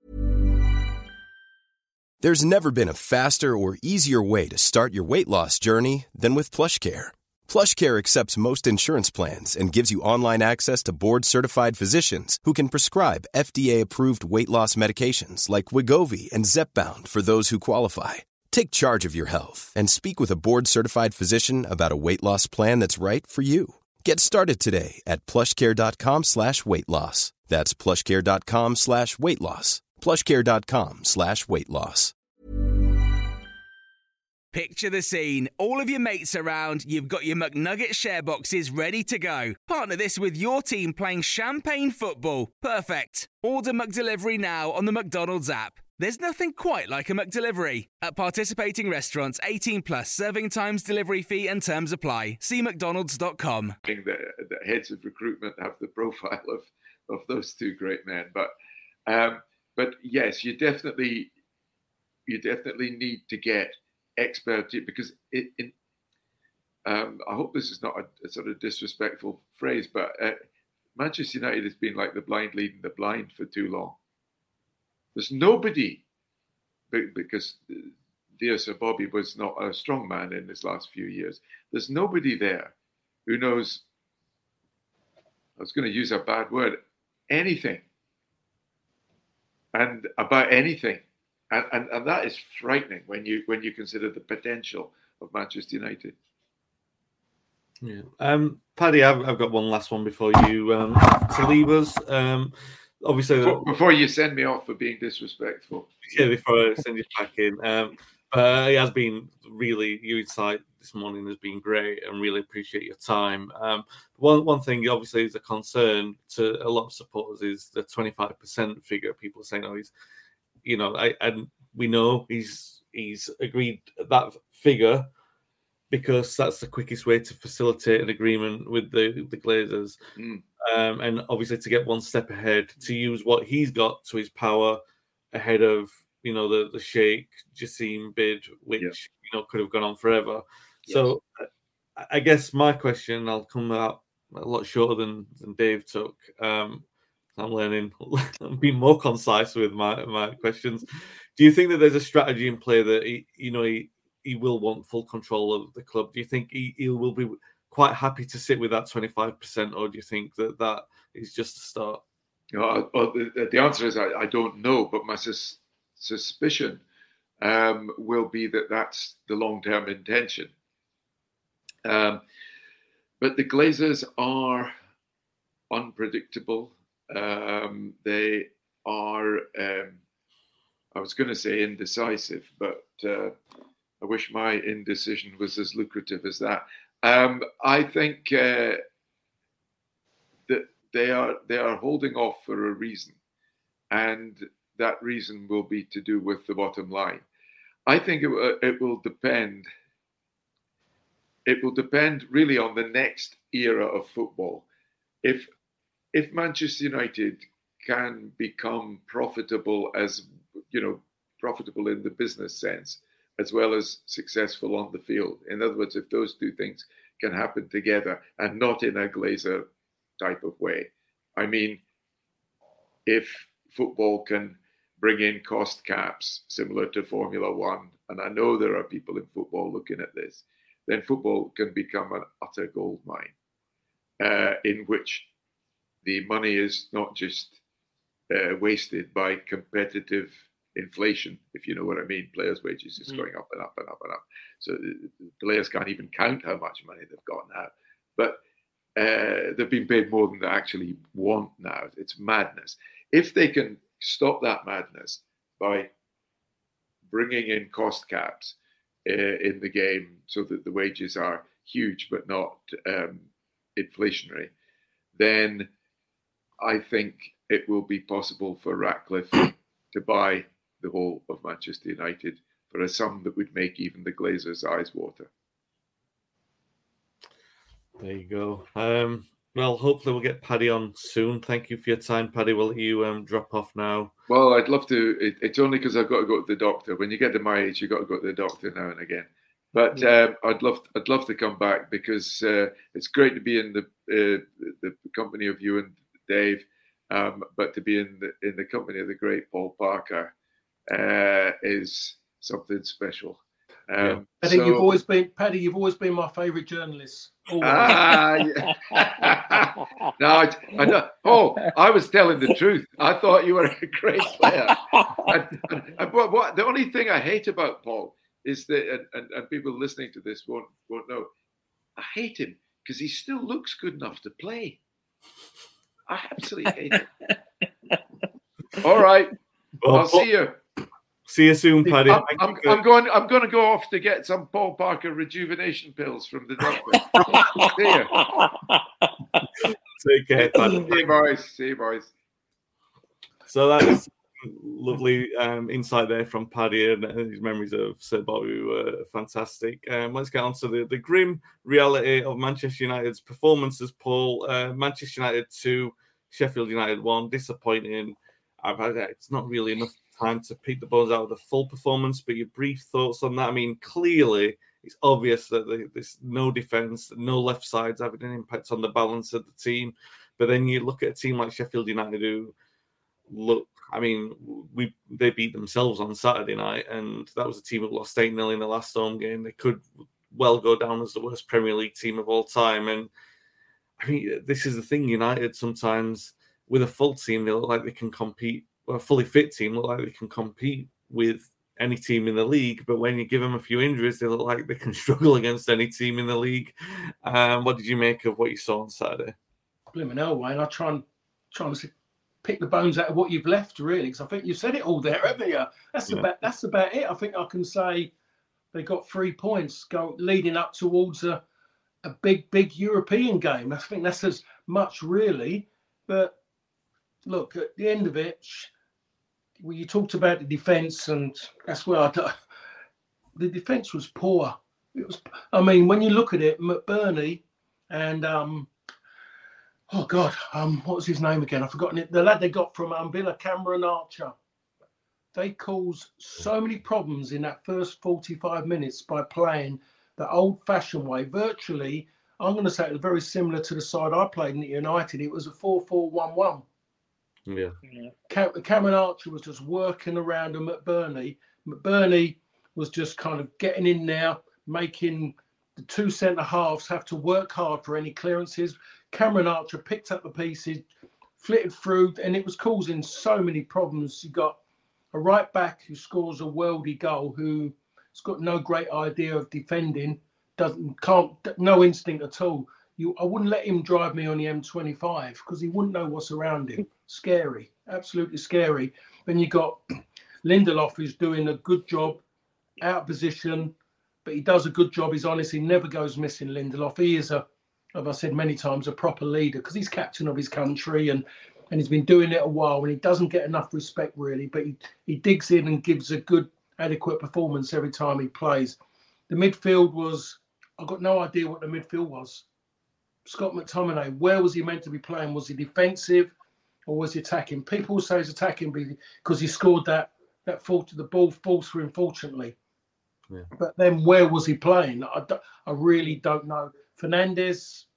There's never been a faster or easier way to start your weight loss journey than with PlushCare. PlushCare accepts most insurance plans and gives you online access to board-certified physicians who can prescribe F D A-approved weight loss medications like Wegovy and Zepbound for those who qualify. Take charge of your health and speak with a board-certified physician about a weight loss plan that's right for you. Get started today at plushcare.com slash weight loss. That's plushcare.com slash weight loss. plushcare.com slash weight loss. Picture the scene. All of your mates around, you've got your McNugget share boxes ready to go. Partner this with your team playing champagne football. Perfect. Order McDelivery now on the McDonald's app. There's nothing quite like a McDelivery. At participating restaurants, eighteen plus, serving times, delivery fee and terms apply. See mcdonalds dot com. I think the, the heads of recruitment have the profile of, of those two great men. But um, but yes, you definitely you definitely need to get expertise, because it, it um, I hope this is not a, a sort of disrespectful phrase, but uh, Manchester United has been like the blind leading the blind for too long. There's nobody, because dear Sir Bobby was not a strong man in his last few years. There's nobody there who knows, I was going to use a bad word, anything. And about anything. And, and, and that is frightening when you when you consider the potential of Manchester United. Yeah. Um, Paddy, I've, I've got one last one before you um, have to leave us. Um, Obviously, before, before you send me off for being disrespectful. Yeah, before I send you back in. Um, uh, it has been really, your insight this morning has been great, and really appreciate your time. Um, one one thing, obviously, is a concern to a lot of supporters is the twenty-five percent figure. People are saying, "Oh, he's," you know, I and we know he's he's agreed that figure because that's the quickest way to facilitate an agreement with the the Glazers. Mm. Um, and obviously to get one step ahead, to use what he's got to his power ahead of, you know, the, the Sheikh Jassim bid, which, yeah. you know, could have gone on forever. Yes. So I guess my question, I'll come out a lot shorter than, than Dave took. Um, I'm learning, I'm being more concise with my, my questions. Do you think that there's a strategy in play that, he, you know, he, he will want full control of the club? Do you think he, he will be quite happy to sit with that twenty-five percent, or do you think that that is just a start? You know, well, the, the answer is I, I don't know, but my sus, suspicion um, will be that that's the long-term intention. Um, but the Glazers are unpredictable. Um, they are, um, I was going to say indecisive, but uh, I wish my indecision was as lucrative as that. Um, I think uh, that they are they are holding off for a reason, and that reason will be to do with the bottom line. I think it, uh, it will depend. It will depend really on the next era of football. If if Manchester United can become profitable, as you know, profitable in the business sense, as well as successful on the field. In other words, if those two things can happen together and not in a Glazer type of way. I mean, if football can bring in cost caps similar to Formula One, and I know there are people in football looking at this, then football can become an utter gold mine uh, in which the money is not just uh, wasted by competitive inflation, if you know what I mean. Players' wages is mm. going up and up and up and up. So the players can't even count how much money they've got now. But uh, they've been paid more than they actually want now. It's madness. If they can stop that madness by bringing in cost caps uh, in the game so that the wages are huge but not um, inflationary, then I think it will be possible for Ratcliffe to buy the whole of Manchester United for a sum that would make even the Glazers' eyes water. There you go. Um, well, hopefully we'll get Paddy on soon. Thank you for your time, Paddy. Will let you um, drop off now? Well, I'd love to. It, it's only because I've got to go to the doctor. When you get to my age, you've got to go to the doctor now and again. But yeah. um, I'd love, I'd love to come back because uh, it's great to be in the uh, the company of you and Dave, um, but to be in the in the company of the great Paul Parker uh, is something special. Um, yeah. Paddy, so, you've always been Paddy. You've always been my favourite journalist. Ah, yeah. no, I, I know. Oh, I was telling the truth. I thought you were a great player. and, and, and what, what, the only thing I hate about Paul is that, and, and, and people listening to this won't won't know, I hate him because he still looks good enough to play. I absolutely hate him. All right, well, I'll see you. See you soon, Paddy. I'm, I'm, I'm going. I'm going to go off to get some Paul Parker rejuvenation pills from the doctor. See you. Take care, Paddy. See you, boys. See you, boys. So that's lovely um, insight there from Paddy, and his memories of Sir Bobby were fantastic. Um, let's get on to the, the grim reality of Manchester United's performances, Paul. Uh, Manchester United two, Sheffield United one. Disappointing. I've had it's not really enough time to pick the bones out of the full performance, but your brief thoughts on that. I mean, clearly it's obvious that there's no defence, no left sides having an impact on the balance of the team. But then you look at a team like Sheffield United who look, I mean, we they beat themselves on Saturday night, and that was a team that lost eight nil in the last home game. They could well go down as the worst Premier League team of all time. And I mean, this is the thing, United sometimes, with a full team, they look like they can compete, well, a fully fit team look like they can compete with any team in the league, but when you give them a few injuries, they look like they can struggle against any team in the league. Um, what did you make of what you saw on Saturday? Blimmin' hell, Wayne. I try and, try and pick the bones out of what you've left, really, because I think you've said it all there, haven't you? That's, yeah. about, that's about it. I think I can say they got three points go leading up towards a, a big, big European game. I think that's as much, really. But look, at the end of it, well, you talked about the defence, and that's where I do, the defence was poor. It was, I mean, when you look at it, McBurney and um, oh God, um, what was his name again? I've forgotten it. The lad they got from um, Villa, Cameron Archer. They caused so many problems in that first forty-five minutes by playing the old-fashioned way. Virtually, I'm going to say it was very similar to the side I played in at United. It was a four four one one. Yeah. Cam- Cameron Archer was just working around a McBurney. McBurney was just kind of getting in there, making the two centre halves have to work hard for any clearances. Cameron Archer picked up the pieces, flitted through, and it was causing so many problems. You got a right back who scores a worldy goal, who's got no great idea of defending, doesn't can't no instinct at all. You, I wouldn't let him drive me on the M twenty-five because he wouldn't know what's around him. Scary, absolutely scary. Then you got Lindelof, who's doing a good job, out of position, but he does a good job. He's honest. He never goes missing, Lindelof. He is, a, as I said many times, a proper leader because he's captain of his country and, and he's been doing it a while and he doesn't get enough respect, really, but he, he digs in and gives a good, adequate performance every time he plays. The midfield was, I've got no idea what the midfield was. Scott McTominay, where was he meant to be playing? Was he defensive or was he attacking? People say he's attacking because he scored that that fall to the ball falls through, unfortunately. Yeah. But then where was he playing? I, I really don't know. Fernandes,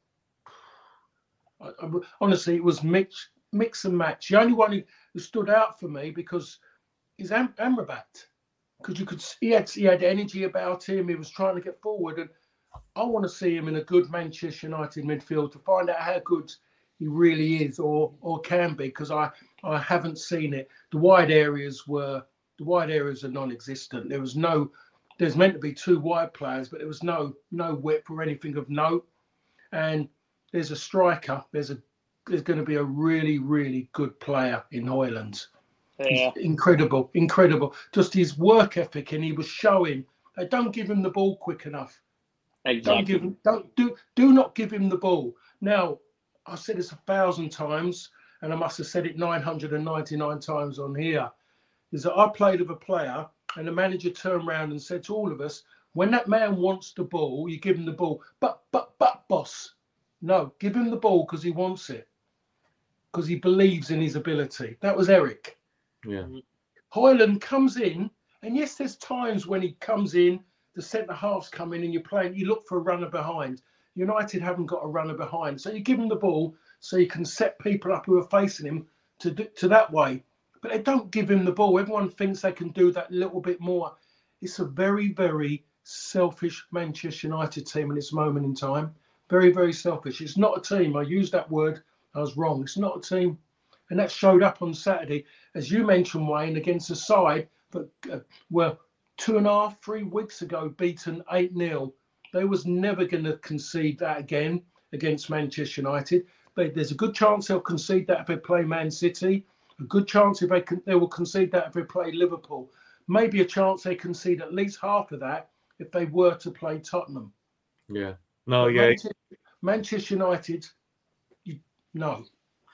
I, I, honestly, it was mix, mix and match. The only one who, who stood out for me because is Am, Amrabat. Because you could he had, he had energy about him. He was trying to get forward. And I want to see him in a good Manchester United midfield to find out how good he really is or or can be, because I, I haven't seen it. The wide areas were the wide areas are non-existent. There was no there's meant to be two wide players, but there was no no width or anything of note. And there's a striker, there's a there's going to be a really, really good player in Højlund. Yeah. He's incredible, incredible. Just his work ethic, and he was showing. They don't give him the ball quick enough. Exactly. Don't give him, don't do do not give him the ball. Now, I said this a thousand times, and I must have said it nine hundred ninety-nine times on here. Is that I played with a player, and the manager turned around and said to all of us, "When that man wants the ball, you give him the ball. But but but boss, no, give him the ball because he wants it, because he believes in his ability." That was Eric. Yeah. Højlund comes in, and yes, there's times when he comes in. The centre halves come in and you're playing, you look for a runner behind. United haven't got a runner behind. So you give him the ball so you can set people up who are facing him to do, to that way. But they don't give him the ball. Everyone thinks they can do that little bit more. It's a very, very selfish Manchester United team in this moment in time. Very, very selfish. It's not a team. I used that word. I was wrong. It's not a team. And that showed up on Saturday, as you mentioned, Wayne, against a side that uh, were two and a half, three weeks ago, beaten eight nil. They was never going to concede that again against Manchester United. They, there's a good chance they'll concede that if they play Man City. A good chance if they can, they will concede that if they play Liverpool. Maybe a chance they concede at least half of that if they were to play Tottenham. Yeah. No, but yeah. Manchester, Manchester United, you, no.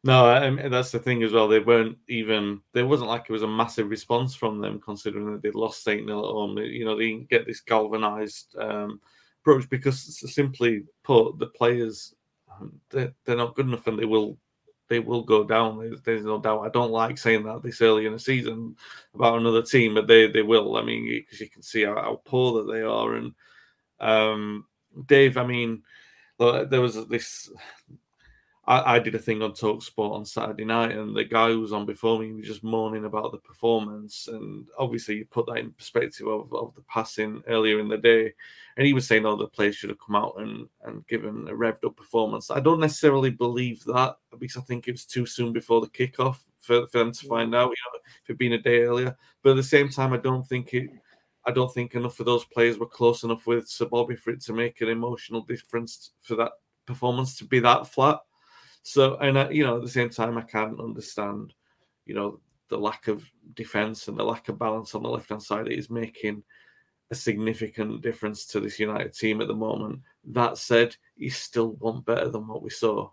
No, I mean, that's the thing as well. They weren't even. There wasn't like it was a massive response from them, considering that they lost eight nil at home. You know, they didn't get this galvanized um, approach because, simply put, the players they're, they're not good enough, and they will they will go down. There's, there's no doubt. I don't like saying that this early in the season about another team, but they they will. I mean, because you can see how, how poor that they are. And um, Dave, I mean, there was this. I, I did a thing on TalkSport on Saturday night, and the guy who was on before me was just moaning about the performance. And obviously, you put that in perspective of, of the passing earlier in the day. And he was saying, oh, the players should have come out and, and given a revved up performance. I don't necessarily believe that, because I think it was too soon before the kickoff for, for them to find out, you know, if it'd been a day earlier. But at the same time, I don't think it. I don't think enough of those players were close enough with Sir Bobby for it to make an emotional difference for that performance to be that flat. So, and, uh, you know, at the same time, I can't understand, you know, the lack of defence and the lack of balance on the left-hand side. It is making a significant difference to this United team at the moment. That said, you still want better than what we saw.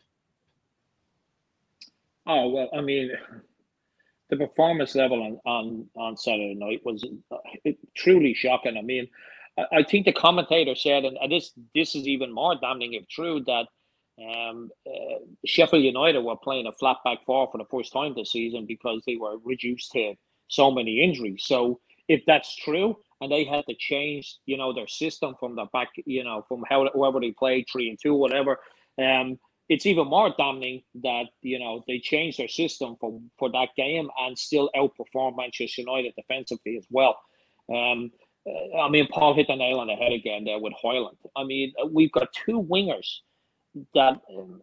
Oh, well, I mean, the performance level on, on, on Saturday night was uh, truly shocking. I mean, I, I think the commentator said, and, and this this is even more damning if true, that Um, uh, Sheffield United were playing a flat back four for the first time this season because they were reduced to so many injuries. So if that's true, and they had to change, you know, their system from the back, you know, from how whoever they played, three and two, whatever, um, it's even more damning that, you know, they changed their system for for that game and still outperform Manchester United defensively as well. Um, I mean, Paul hit the nail on the head again there with Højlund. I mean, we've got two wingers that, um,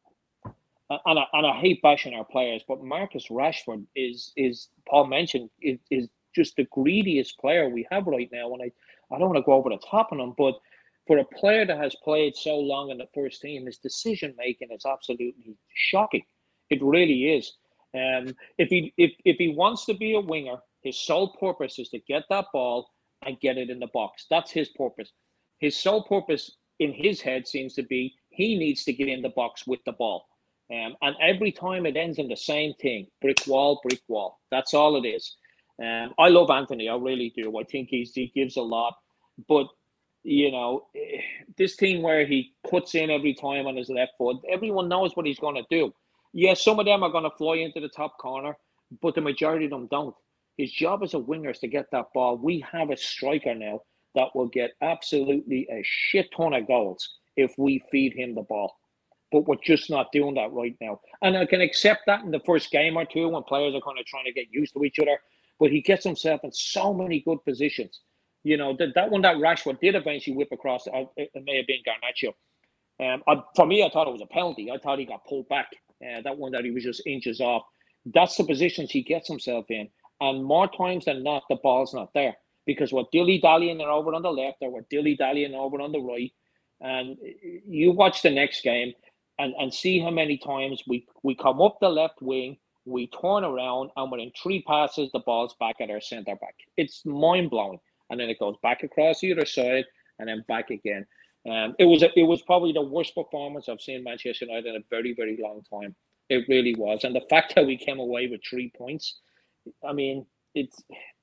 and, I, and I hate bashing our players, but Marcus Rashford is, is Paul mentioned, is, is just the greediest player we have right now. And I, I don't want to go over the top on him, but for a player that has played so long in the first team, his decision-making is absolutely shocking. It really is. Um, if he if, if he wants to be a winger, his sole purpose is to get that ball and get it in the box. That's his purpose. His sole purpose in his head seems to be he needs to get in the box with the ball. Um, and every time it ends in the same thing, brick wall, brick wall. That's all it is. Um, I love Anthony. I really do. I think he's, he gives a lot. But, you know, this team where he cuts in every time on his left foot, everyone knows what he's going to do. Yes, some of them are going to fly into the top corner, but the majority of them don't. His job as a winger is to get that ball. We have a striker now that will get absolutely a shit ton of goals if we feed him the ball. But we're just not doing that right now. And I can accept that in the first game or two when players are kind of trying to get used to each other. But he gets himself in so many good positions. You know, that, that one that Rashford did eventually whip across, uh, it, it may have been Garnacho. Um, I, for me, I thought it was a penalty. I thought he got pulled back. Uh, that one that he was just inches off. That's the positions he gets himself in. And more times than not, the ball's not there. Because we're dilly-dallying over on the left or we're dilly-dallying over on the right. And you watch the next game and, and see how many times we, we come up the left wing, we turn around, and within three passes, the ball's back at our centre-back. It's mind-blowing. And then it goes back across the other side and then back again. Um, it was a, it was probably the worst performance I've seen Manchester United in a very, very long time. It really was. And the fact that we came away with three points, I mean, it's...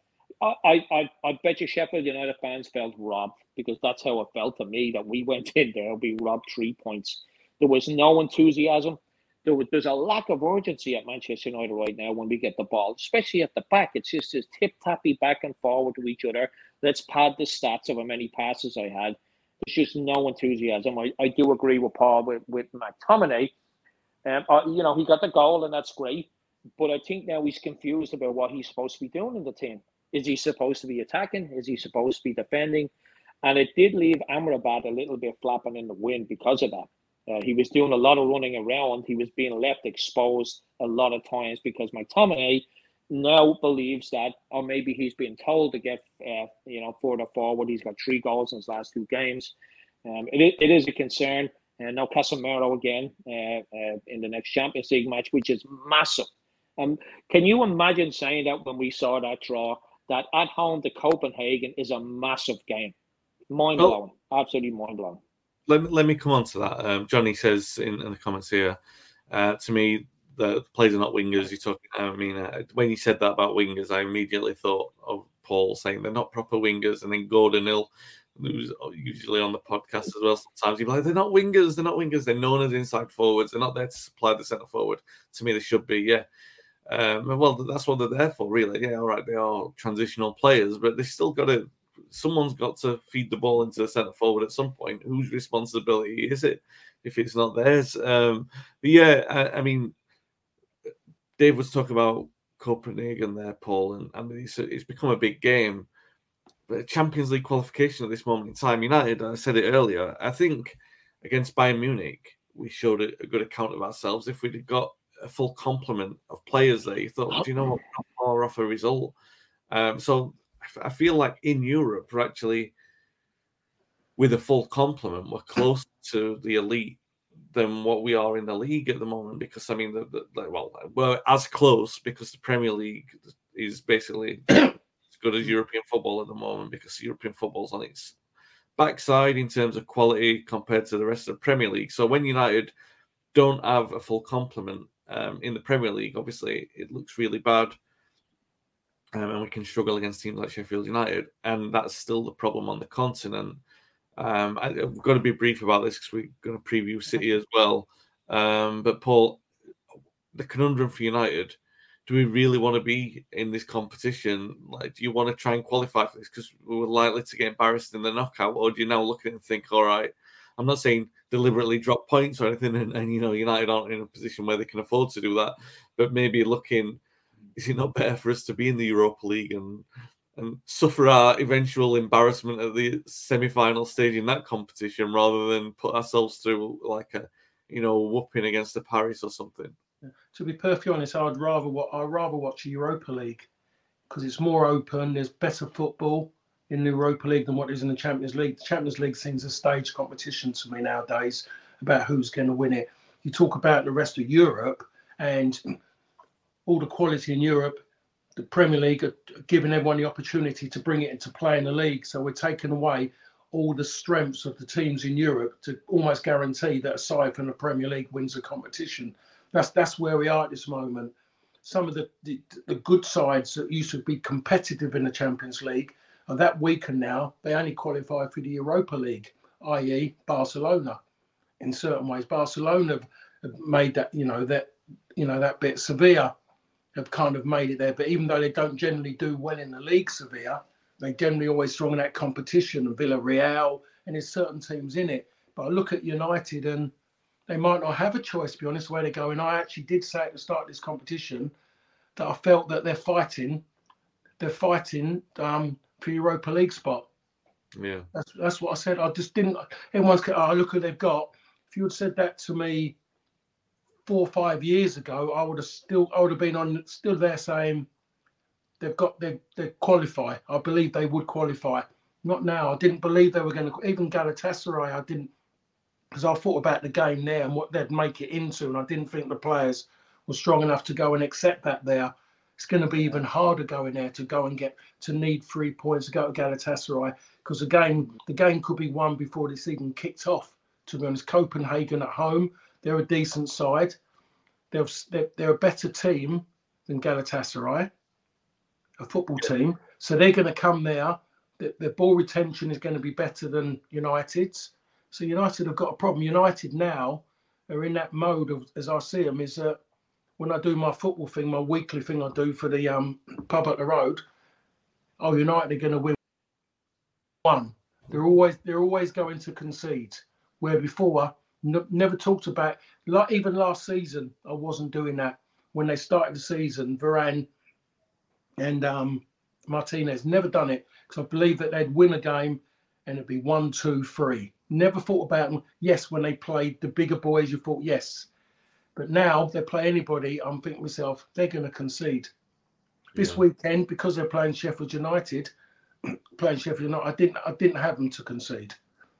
I, I, I bet you Sheffield United fans felt robbed, because that's how it felt to me, that we went in there, we robbed three points. There was no enthusiasm. There was, there's a lack of urgency at Manchester United right now when we get the ball, especially at the back. It's just this tip-tappy back and forward to each other. Let's pad the stats of how many passes I had. There's just no enthusiasm. I, I do agree with Paul with, with McTominay. Um, uh, you know, he got the goal, and that's great. But I think now he's confused about what he's supposed to be doing in the team. Is he supposed to be attacking? Is he supposed to be defending? And it did leave Amrabat a little bit flapping in the wind because of that. Uh, he was doing a lot of running around. He was being left exposed a lot of times because McTominay now believes that, or maybe he's been told to get, uh, you know, further forward. He's got three goals in his last two games. Um, it, it is a concern. And uh, now Casemiro again uh, uh, in the next Champions League match, which is massive. Um, can you imagine saying that when we saw that draw, that at home to Copenhagen is a massive game? Mind-blowing. Oh, absolutely mind-blowing. Let me, let me come on to that. Um, Johnny says in, in the comments here, uh, to me, the players are not wingers. You talking? I mean, uh, when you said that about wingers, I immediately thought of Paul saying they're not proper wingers, and then Gordon Hill, who's usually on the podcast as well. Sometimes he'd be like, they're not wingers, they're not wingers. They're known as inside forwards. They're not there to supply the centre forward. To me, they should be. Yeah. Um, well, that's what they're there for, really. Yeah, all right, they are transitional players, but they still got to. Someone's got to feed the ball into the centre forward at some point. Whose responsibility is it if it's not theirs? Um, but yeah, I, I mean, Dave was talking about Copenhagen there, Paul, and, and it's, it's become a big game. But Champions League qualification at this moment in time, United, I said it earlier, I think against Bayern Munich, we showed a, a good account of ourselves. If we'd got a full complement of players there, you thought, do you know what, not far off a result. Um, so I feel like in Europe, we're actually, with a full complement, we're closer to the elite than what we are in the league at the moment. Because, I mean, the, the, well, we're as close because the Premier League is basically as good as European football at the moment, because European football's on its backside in terms of quality compared to the rest of the Premier League. So when United don't have a full complement, Um, in the Premier League, obviously, it looks really bad, um, and we can struggle against teams like Sheffield United, and that's still the problem on the continent. Um, I, I've got to be brief about this because we're going to preview City as well. Um, but Paul, the conundrum for United: do we really want to be in this competition? Like, do you want to try and qualify for this because we were likely to get embarrassed in the knockout, or do you now look at it and think, all right, I'm not saying deliberately drop points or anything, and, and you know, United aren't in a position where they can afford to do that, but maybe looking, is it not better for us to be in the Europa League and and suffer our eventual embarrassment at the semi-final stage in that competition rather than put ourselves through like a, you know, whooping against the Paris or something? To be perfectly honest, I'd rather I'd rather watch a Europa League because it's more open. There's better football in the Europa League than what is in the Champions League. The Champions League seems a stage competition to me nowadays about who's going to win it. You talk about the rest of Europe and all the quality in Europe, the Premier League are giving everyone the opportunity to bring it into play in the league. So we're taking away all the strengths of the teams in Europe to almost guarantee that aside from the Premier League wins the competition. That's that's where we are at this moment. Some of the, the, the good sides that used to be competitive in the Champions League are that weaker now. They only qualify for the Europa League, that is. Barcelona. In certain ways, Barcelona have made that, you know, that, you know, that bit. Sevilla have kind of made it there. But even though they don't generally do well in the league, Sevilla, they generally always strong in that competition. And Villarreal, and there's certain teams in it. But I look at United and they might not have a choice, to be honest, where they're going. I actually did say at the start of this competition that I felt that they're fighting, they're fighting um, for Europa League spot. Yeah, that's that's what I said. I just didn't. Everyone's. Oh, look who they've got. If you had said that to me four or five years ago, I would have still. I would have been on still there saying they've got they they qualify. I believe they would qualify. Not now. I didn't believe they were going to. Even Galatasaray, I didn't, because I thought about the game there and what they'd make it into, and I didn't think the players were strong enough to go and accept that there. It's going to be even harder going there to go and get to need three points to go to Galatasaray, because the game the game could be won before this even kicked off. To be honest, Copenhagen at home, they're a decent side. They're they're, they're a better team than Galatasaray, a football team. So they're going to come there. The, the ball retention is going to be better than United's. So United have got a problem. United now are in that mode of, as I see them, is that when I do my football thing, my weekly thing I do for the um, pub at the road, oh, United are going to win one. They're always they're always going to concede. Where before, n- never talked about, like even last season, I wasn't doing that. When they started the season, Varane and um, Martinez never done it, because I believe that they'd win a game and it'd be one, two, three. Never thought about them. Yes, when they played the bigger boys, you thought yes. But now they play anybody, I'm thinking to myself, they're going to concede. This yeah. weekend, because they're playing Sheffield United, playing Sheffield United, I didn't, I didn't have them to concede.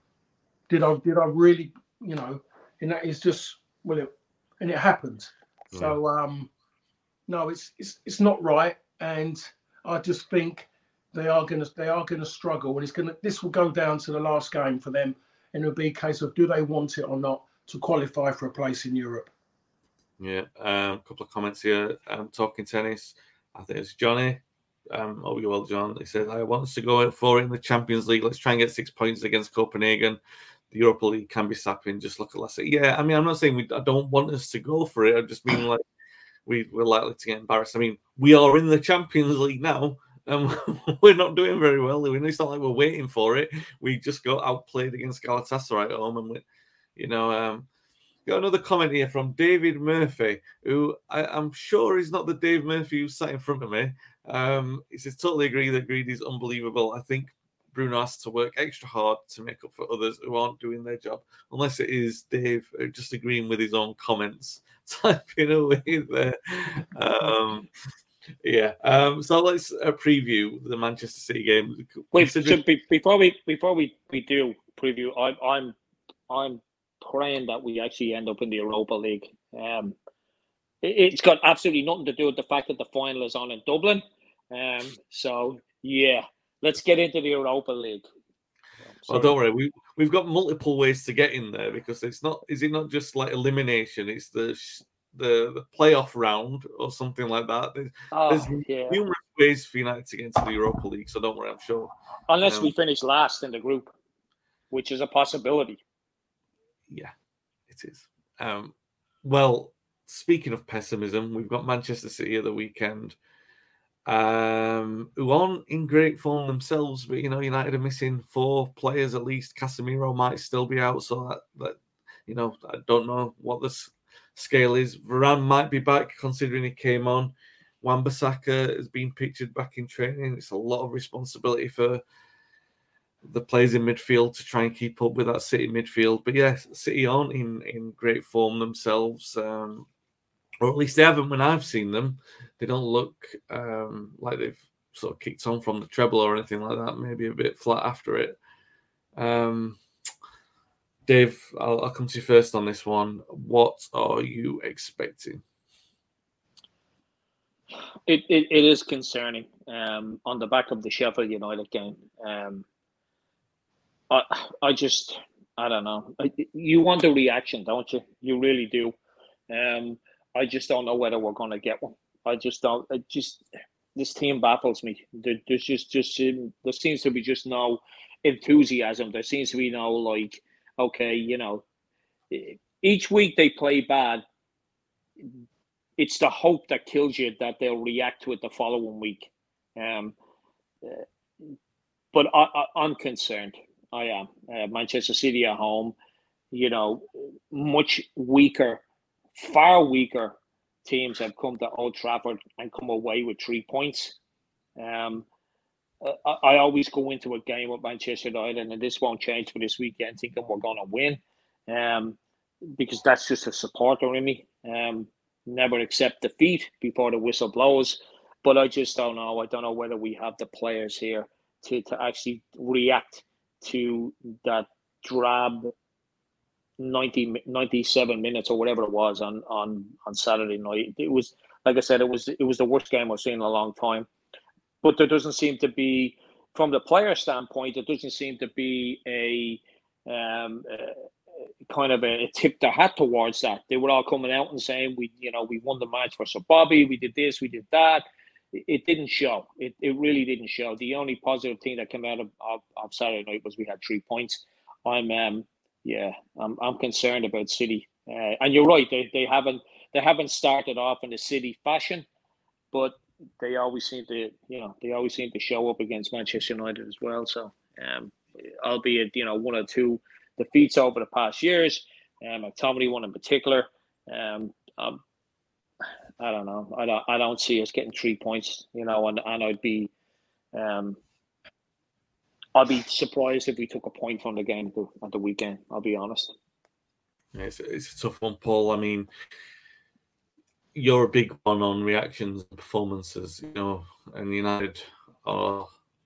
Did I? Did I really? You know, and that is just well, it, and it happened. Yeah. So um, no, it's it's it's not right, and I just think they are going to they are going to struggle, and it's going to this will go down to the last game for them, and it'll be a case of do they want it or not to qualify for a place in Europe. Yeah, um, a couple of comments here. Um, talking tennis, I think it's Johnny. Um, oh, you well, John. He says, I want us to go for it in the Champions League. Let's try and get six points against Copenhagen. The Europa League can be sapping. Just look at last year. Yeah, I mean, I'm not saying we. I don't want us to go for it. I just mean like we, we're likely to get embarrassed. I mean, we are in the Champions League now, and we're not doing very well. It's not like we're waiting for it. We just got outplayed against Galatasaray at home, and we, you know, um, got another comment here from David Murphy, who I, I'm sure is not the Dave Murphy who sat in front of me. Um, he says, totally agree that greed is unbelievable. I think Bruno has to work extra hard to make up for others who aren't doing their job, unless it is Dave just agreeing with his own comments, typing away there. Um, yeah. Um, so let's uh, preview the Manchester City game. Wait, so be, before we before we, we do preview, I, I'm I'm praying that we actually end up in the Europa League. Um, it, it's got absolutely nothing to do with the fact that the final is on in Dublin. Um, so yeah, let's get into the Europa League. Well, don't worry, we we've got multiple ways to get in there because it's not. Is it not just like elimination? It's the the, the playoff round or something like that. There's, oh, there's yeah. numerous ways for United to get into the Europa League. So don't worry, I'm sure. Unless um, we finish last in the group, which is a possibility. Yeah, it is. Um, well, speaking of pessimism, we've got Manchester City at the weekend, um, who aren't in great form themselves, but, you know, United are missing four players at least. Casemiro might still be out, so that, that you know, I don't know what the s- scale is. Varane might be back, considering he came on. Wan-Bissaka has been pictured back in training. It's a lot of responsibility for the players in midfield to try and keep up with that City midfield. But yeah, City aren't in, in great form themselves, um, or at least they haven't when I've seen them. They don't look um, like they've sort of kicked on from the treble or anything like that, maybe a bit flat after it. Um, Dave, I'll, I'll come to you first on this one. What are you expecting? It it, it is concerning um, on the back of the Sheffield United game. Um, I I just I don't know. I, you want a reaction, don't you? You really do. Um, I just don't know whether we're going to get one. I just don't. I just this team baffles me. There, there's just just there seems to be just no enthusiasm. There seems to be no like, okay, you know, each week they play bad. It's the hope that kills you that they'll react to it the following week. Um, uh, but I, I, I'm concerned. I am. Uh, Manchester City at home, you know, much weaker, far weaker teams have come to Old Trafford and come away with three points. Um, I, I always go into a game with Manchester United, and this won't change for this weekend, thinking we're going to win, um, because that's just a supporter in me. Um, never accept defeat before the whistle blows, but I just don't know. I don't know whether we have the players here to, to actually react to that drab ninety, ninety-seven minutes or whatever it was on, on, on Saturday night. It was, like I said, it was it was the worst game I've seen in a long time. But there doesn't seem to be, from the player standpoint, there doesn't seem to be a um, uh, kind of a, a tip their hat towards that. They were all coming out and saying, "We, you know, we won the match for Sir Bobby. We did this, we did that." It didn't show. It it really didn't show. The only positive thing that came out of, of, of Saturday night was we had three points. I'm um yeah, I'm I'm concerned about City. Uh, and you're right. They they haven't they haven't started off in a City fashion, but they always seem to you know they always seem to show up against Manchester United as well. So um, albeit you know one or two defeats over the past years, um, McTominay one in particular. Um, um I don't know. I don't. I don't see us getting three points. You know, and, and I'd be, um, I'd be surprised if we took a point from the game at the, at the weekend. I'll be honest. Yeah, it's, it's a tough one, Paul. I mean, you're a big one on reactions and performances, you know, and United are,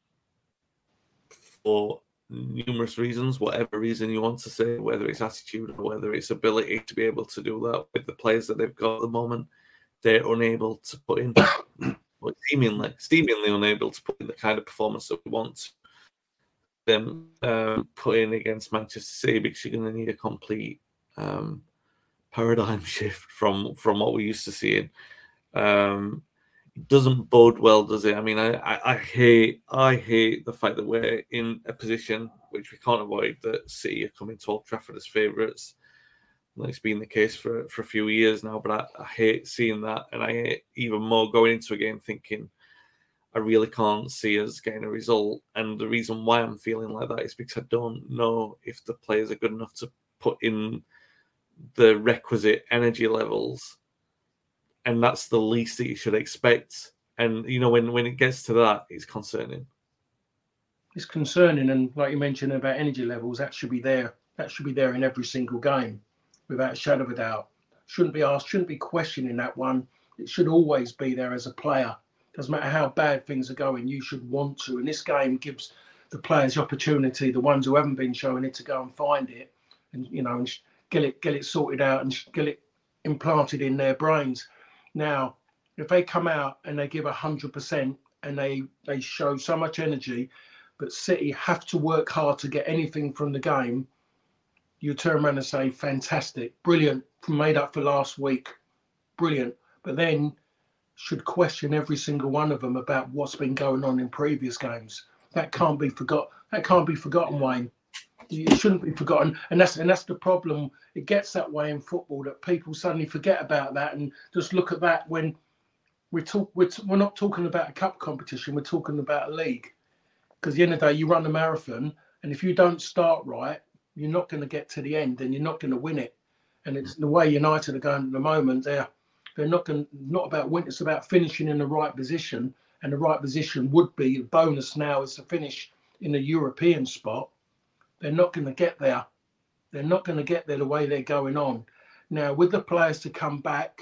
for numerous reasons, whatever reason you want to say, whether it's attitude or whether it's ability to be able to do that with the players that they've got at the moment. They're unable to put in, well, seemingly, seemingly unable to put in the kind of performance that we want them um, put in against Manchester City, because you're going to need a complete um, paradigm shift from from what we're used to seeing. Um, it doesn't bode well, does it? I mean, I, I, I hate I hate the fact that we're in a position which we can't avoid, that City are coming to Old Trafford as favourites. It's been the case for, for a few years now, but I, I hate seeing that, and I hate even more going into a game thinking I really can't see us getting a result. And the reason why I'm feeling like that is because I don't know if the players are good enough to put in the requisite energy levels, and that's the least that you should expect. And you know, when when it gets to that, it's concerning. It's concerning, and like you mentioned about energy levels, that should be there. That should be there in every single game, without a shadow of a doubt. Shouldn't be asked, shouldn't be questioning that one. It should always be there as a player. Doesn't matter how bad things are going, you should want to. And this game gives the players the opportunity, the ones who haven't been showing it, to go and find it, and you know, and get it get it sorted out and get it implanted in their brains. Now, if they come out and they give a hundred percent and they they show so much energy, but City have to work hard to get anything from the game, you turn around and say, fantastic, brilliant, made up for last week, brilliant. But then should question every single one of them about what's been going on in previous games. That can't be forgot. That can't be forgotten, Wayne. It shouldn't be forgotten, and that's and that's the problem. It gets that way in football, that people suddenly forget about that and just look at that when we talk. We're, t- we're not talking about a cup competition. We're talking about a league. Because at the end of the day, you run a marathon, and if you don't start right, you're not going to get to the end, and you're not going to win it. And it's the way United are going at the moment. They're they're not going not about win. It's about finishing in the right position, and the right position would be a bonus now is to finish in a European spot. They're not going to get there. They're not going to get there the way they're going on. Now, with the players to come back,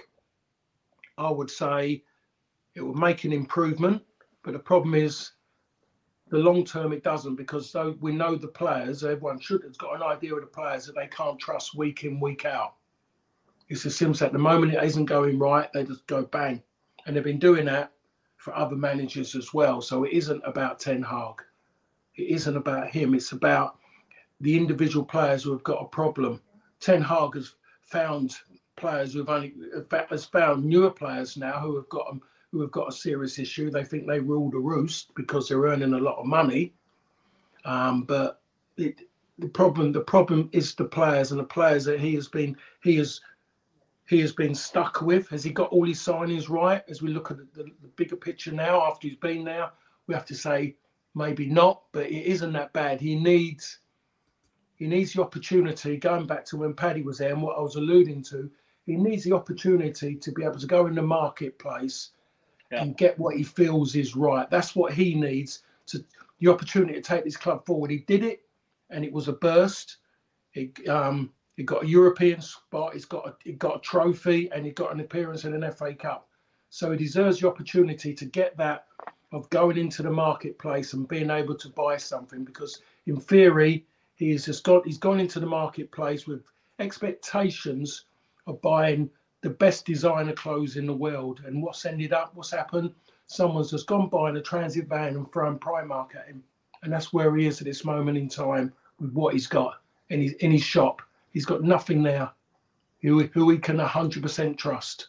I would say it will make an improvement. But the problem is, the long term, it doesn't, because though we know the players, everyone should has got an idea of the players that they can't trust week in, week out. It's as simple as that. The moment it isn't going right, they just go bang. And they've been doing that for other managers as well. So it isn't about Ten Hag. It isn't about him. It's about the individual players who have got a problem. Ten Hag has found players who have only has found newer players now who have got who have got a serious issue. They think they rule the roost because they're earning a lot of money. Um, but it, the problem the problem is the players, and the players that he has been he has he has been stuck with. Has he got all his signings right? As we look at the, the, the bigger picture now, after he's been there, we have to say maybe not, but it isn't that bad. He needs he needs the opportunity, going back to when Paddy was there and what I was alluding to, he needs the opportunity to be able to go in the marketplace yeah. and get what he feels is right. That's what he needs, to the opportunity to take this club forward. He did it, and it was a burst. It, um, it got a European spot, it's got a, it got a trophy, and it got an appearance in an F A Cup. So he deserves the opportunity to get that, of going into the marketplace and being able to buy something, because in theory, he's just got he's gone into the marketplace with expectations of buying the best designer clothes in the world. And what's ended up, what's happened? Someone's just gone buying a transit van and thrown Primark at him. And that's where he is at this moment in time with what he's got in his, in his shop. He's got nothing there who, who he can one hundred percent trust.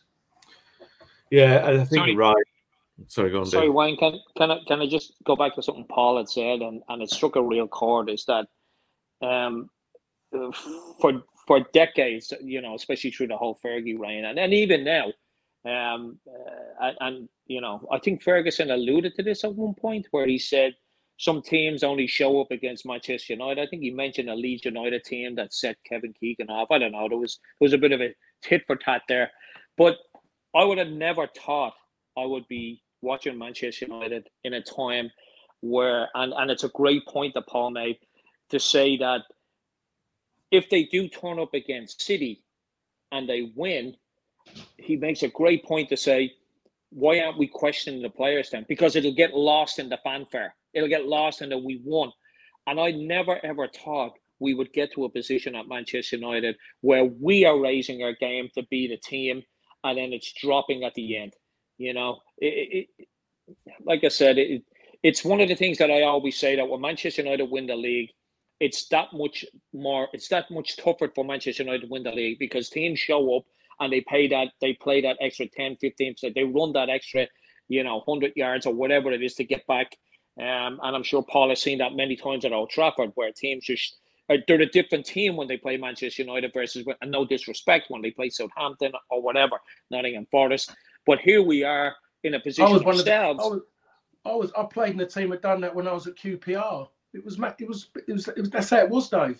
Yeah, I think Sorry. you're right. Sorry, go on, Sorry, Dave. Wayne, can, can, I, can I just go back to something Paul had said, and, and it struck a real chord, is that um, for for decades, you know, especially through the whole Fergie reign, and, and even now, um, uh, and, and, you know, I think Ferguson alluded to this at one point where he said some teams only show up against Manchester United. I think he mentioned a Leeds United team that set Kevin Keegan off. I don't know. There was, there was a bit of a tit for tat there. But I would have never thought I would be watching Manchester United in a time where, and, and it's a great point that Paul made, to say that if they do turn up against City and they win, he makes a great point to say, why aren't we questioning the players then? Because it'll get lost in the fanfare. It'll get lost in that we won. And I never, ever thought we would get to a position at Manchester United where we are raising our game to beat a team, and then it's dropping at the end. You know, it, it, like I said, it, it's one of the things that I always say, that when Manchester United win the league, it's that much more, it's that much tougher for Manchester United to win the league, because teams show up and they pay that, they play that extra ten, fifteen percent. They run that extra, you know, one hundred yards or whatever it is to get back. Um, and I'm sure Paul has seen that many times at Old Trafford, where teams just, they're a different team when they play Manchester United versus, and no disrespect, when they play Southampton or whatever, Nottingham Forest. But here we are in a position I was one ourselves. Of the, I was, I was, I played in a team that done that when I was at Q P R. It was, it was, it was, it was that's how it was, Dave.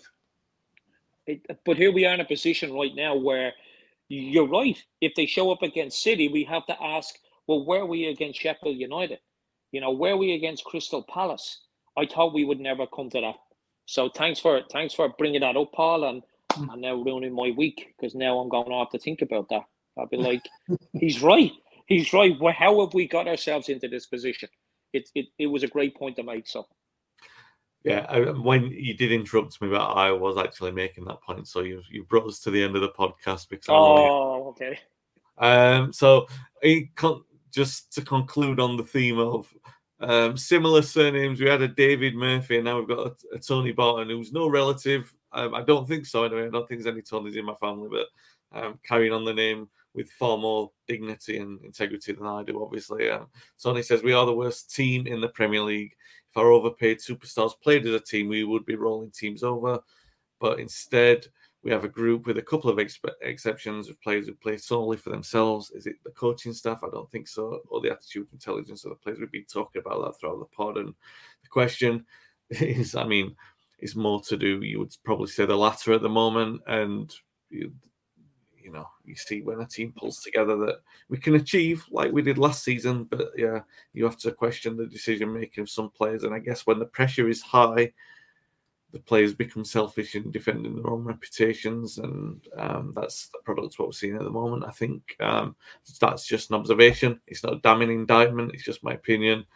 It, but here we are in a position right now where you're right. If they show up against City, we have to ask, well, where are we against Sheffield United? You know, where are we against Crystal Palace? I thought we would never come to that. So thanks for thanks for bringing that up, Paul, and mm. and now ruining my week, because now I'm going to have to think about that. I'll be like, he's right. He's right. Well, how have we got ourselves into this position? It it it was a great point to make. So. Yeah, I, when you did interrupt me, but I was actually making that point. So you you brought us to the end of the podcast because. Oh, okay. Um. So it con- just to conclude on the theme of um, similar surnames, we had a David Murphy, and now we've got a, a Tony Barton, who's no relative. Um, I don't think so. Anyway, I don't think there's any Tonys in my family, but um, carrying on the name with far more dignity and integrity than I do, obviously. Uh, Tony says, we are the worst team in the Premier League. If our overpaid superstars played as a team, we would be rolling teams over. But instead, we have a group with a couple of ex- exceptions of players who play solely for themselves. Is it the coaching staff? I don't think so. Or the attitude, intelligence of the players. We've been talking about that throughout the pod. And the question is, I mean, it's more to do, you would probably say the latter at the moment. And you, you know, you see when a team pulls together that we can achieve like we did last season, but yeah, you have to question the decision making of some players. And I guess when the pressure is high, the players become selfish in defending their own reputations, and um, that's the product of what we're seeing at the moment. I think um, that's just an observation. It's not a damning indictment. It's just my opinion.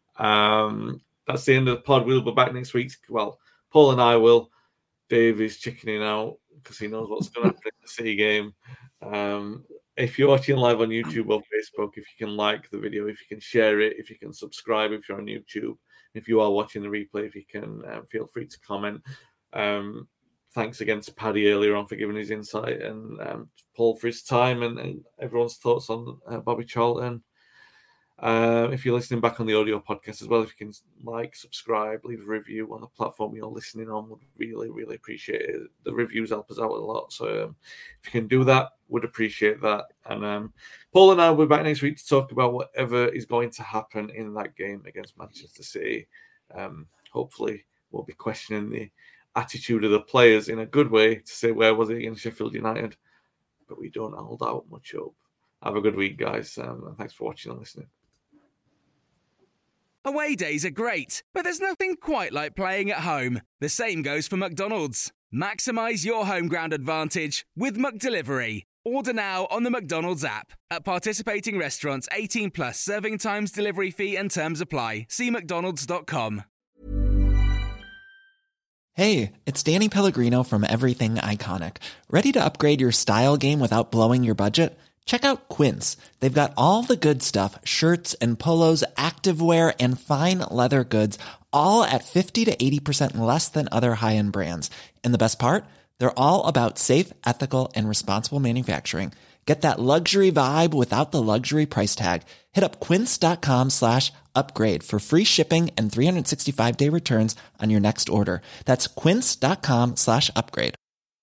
Um, that's the end of the pod. We'll be back next week. Well, Paul and I will. Dave is chickening out because he knows what's going to happen in the City game. Um, if you're watching live on YouTube or Facebook, if you can like the video, if you can share it, if you can subscribe if you're on YouTube, if you are watching the replay, if you can, uh, feel free to comment. Um, thanks again to Paddy earlier on for giving his insight, and um, Paul for his time, and, and everyone's thoughts on uh, Bobby Charlton. Uh, if you're listening back on the audio podcast as well, if you can like, subscribe, leave a review on the platform you're listening on, would really, really appreciate it. The reviews help us out a lot. So um, if you can do that, would appreciate that. And um, Paul and I will be back next week to talk about whatever is going to happen in that game against Manchester City. Um, hopefully, we'll be questioning the attitude of the players in a good way to say, where was it against Sheffield United? But we don't hold out much hope. Have a good week, guys. Um, and thanks for watching and listening. Away days are great, but there's nothing quite like playing at home. The same goes for McDonald's. Maximise your home ground advantage with McDelivery. Order now on the McDonald's app. At participating restaurants, eighteen plus, serving times, delivery fee and terms apply. See mcdonalds dot com. Hey, it's Danny Pellegrino from Everything Iconic. Ready to upgrade your style game without blowing your budget? Check out Quince. They've got all the good stuff, shirts and polos, activewear, and fine leather goods, all at fifty to eighty percent less than other high-end brands. And the best part? They're all about safe, ethical, and responsible manufacturing. Get that luxury vibe without the luxury price tag. Hit up quince.com slash upgrade for free shipping and three sixty-five day returns on your next order. That's quince.com slash upgrade.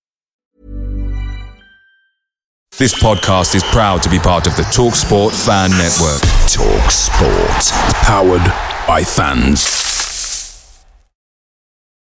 This podcast is proud to be part of the TalkSport Fan Network. TalkSport. Powered by fans.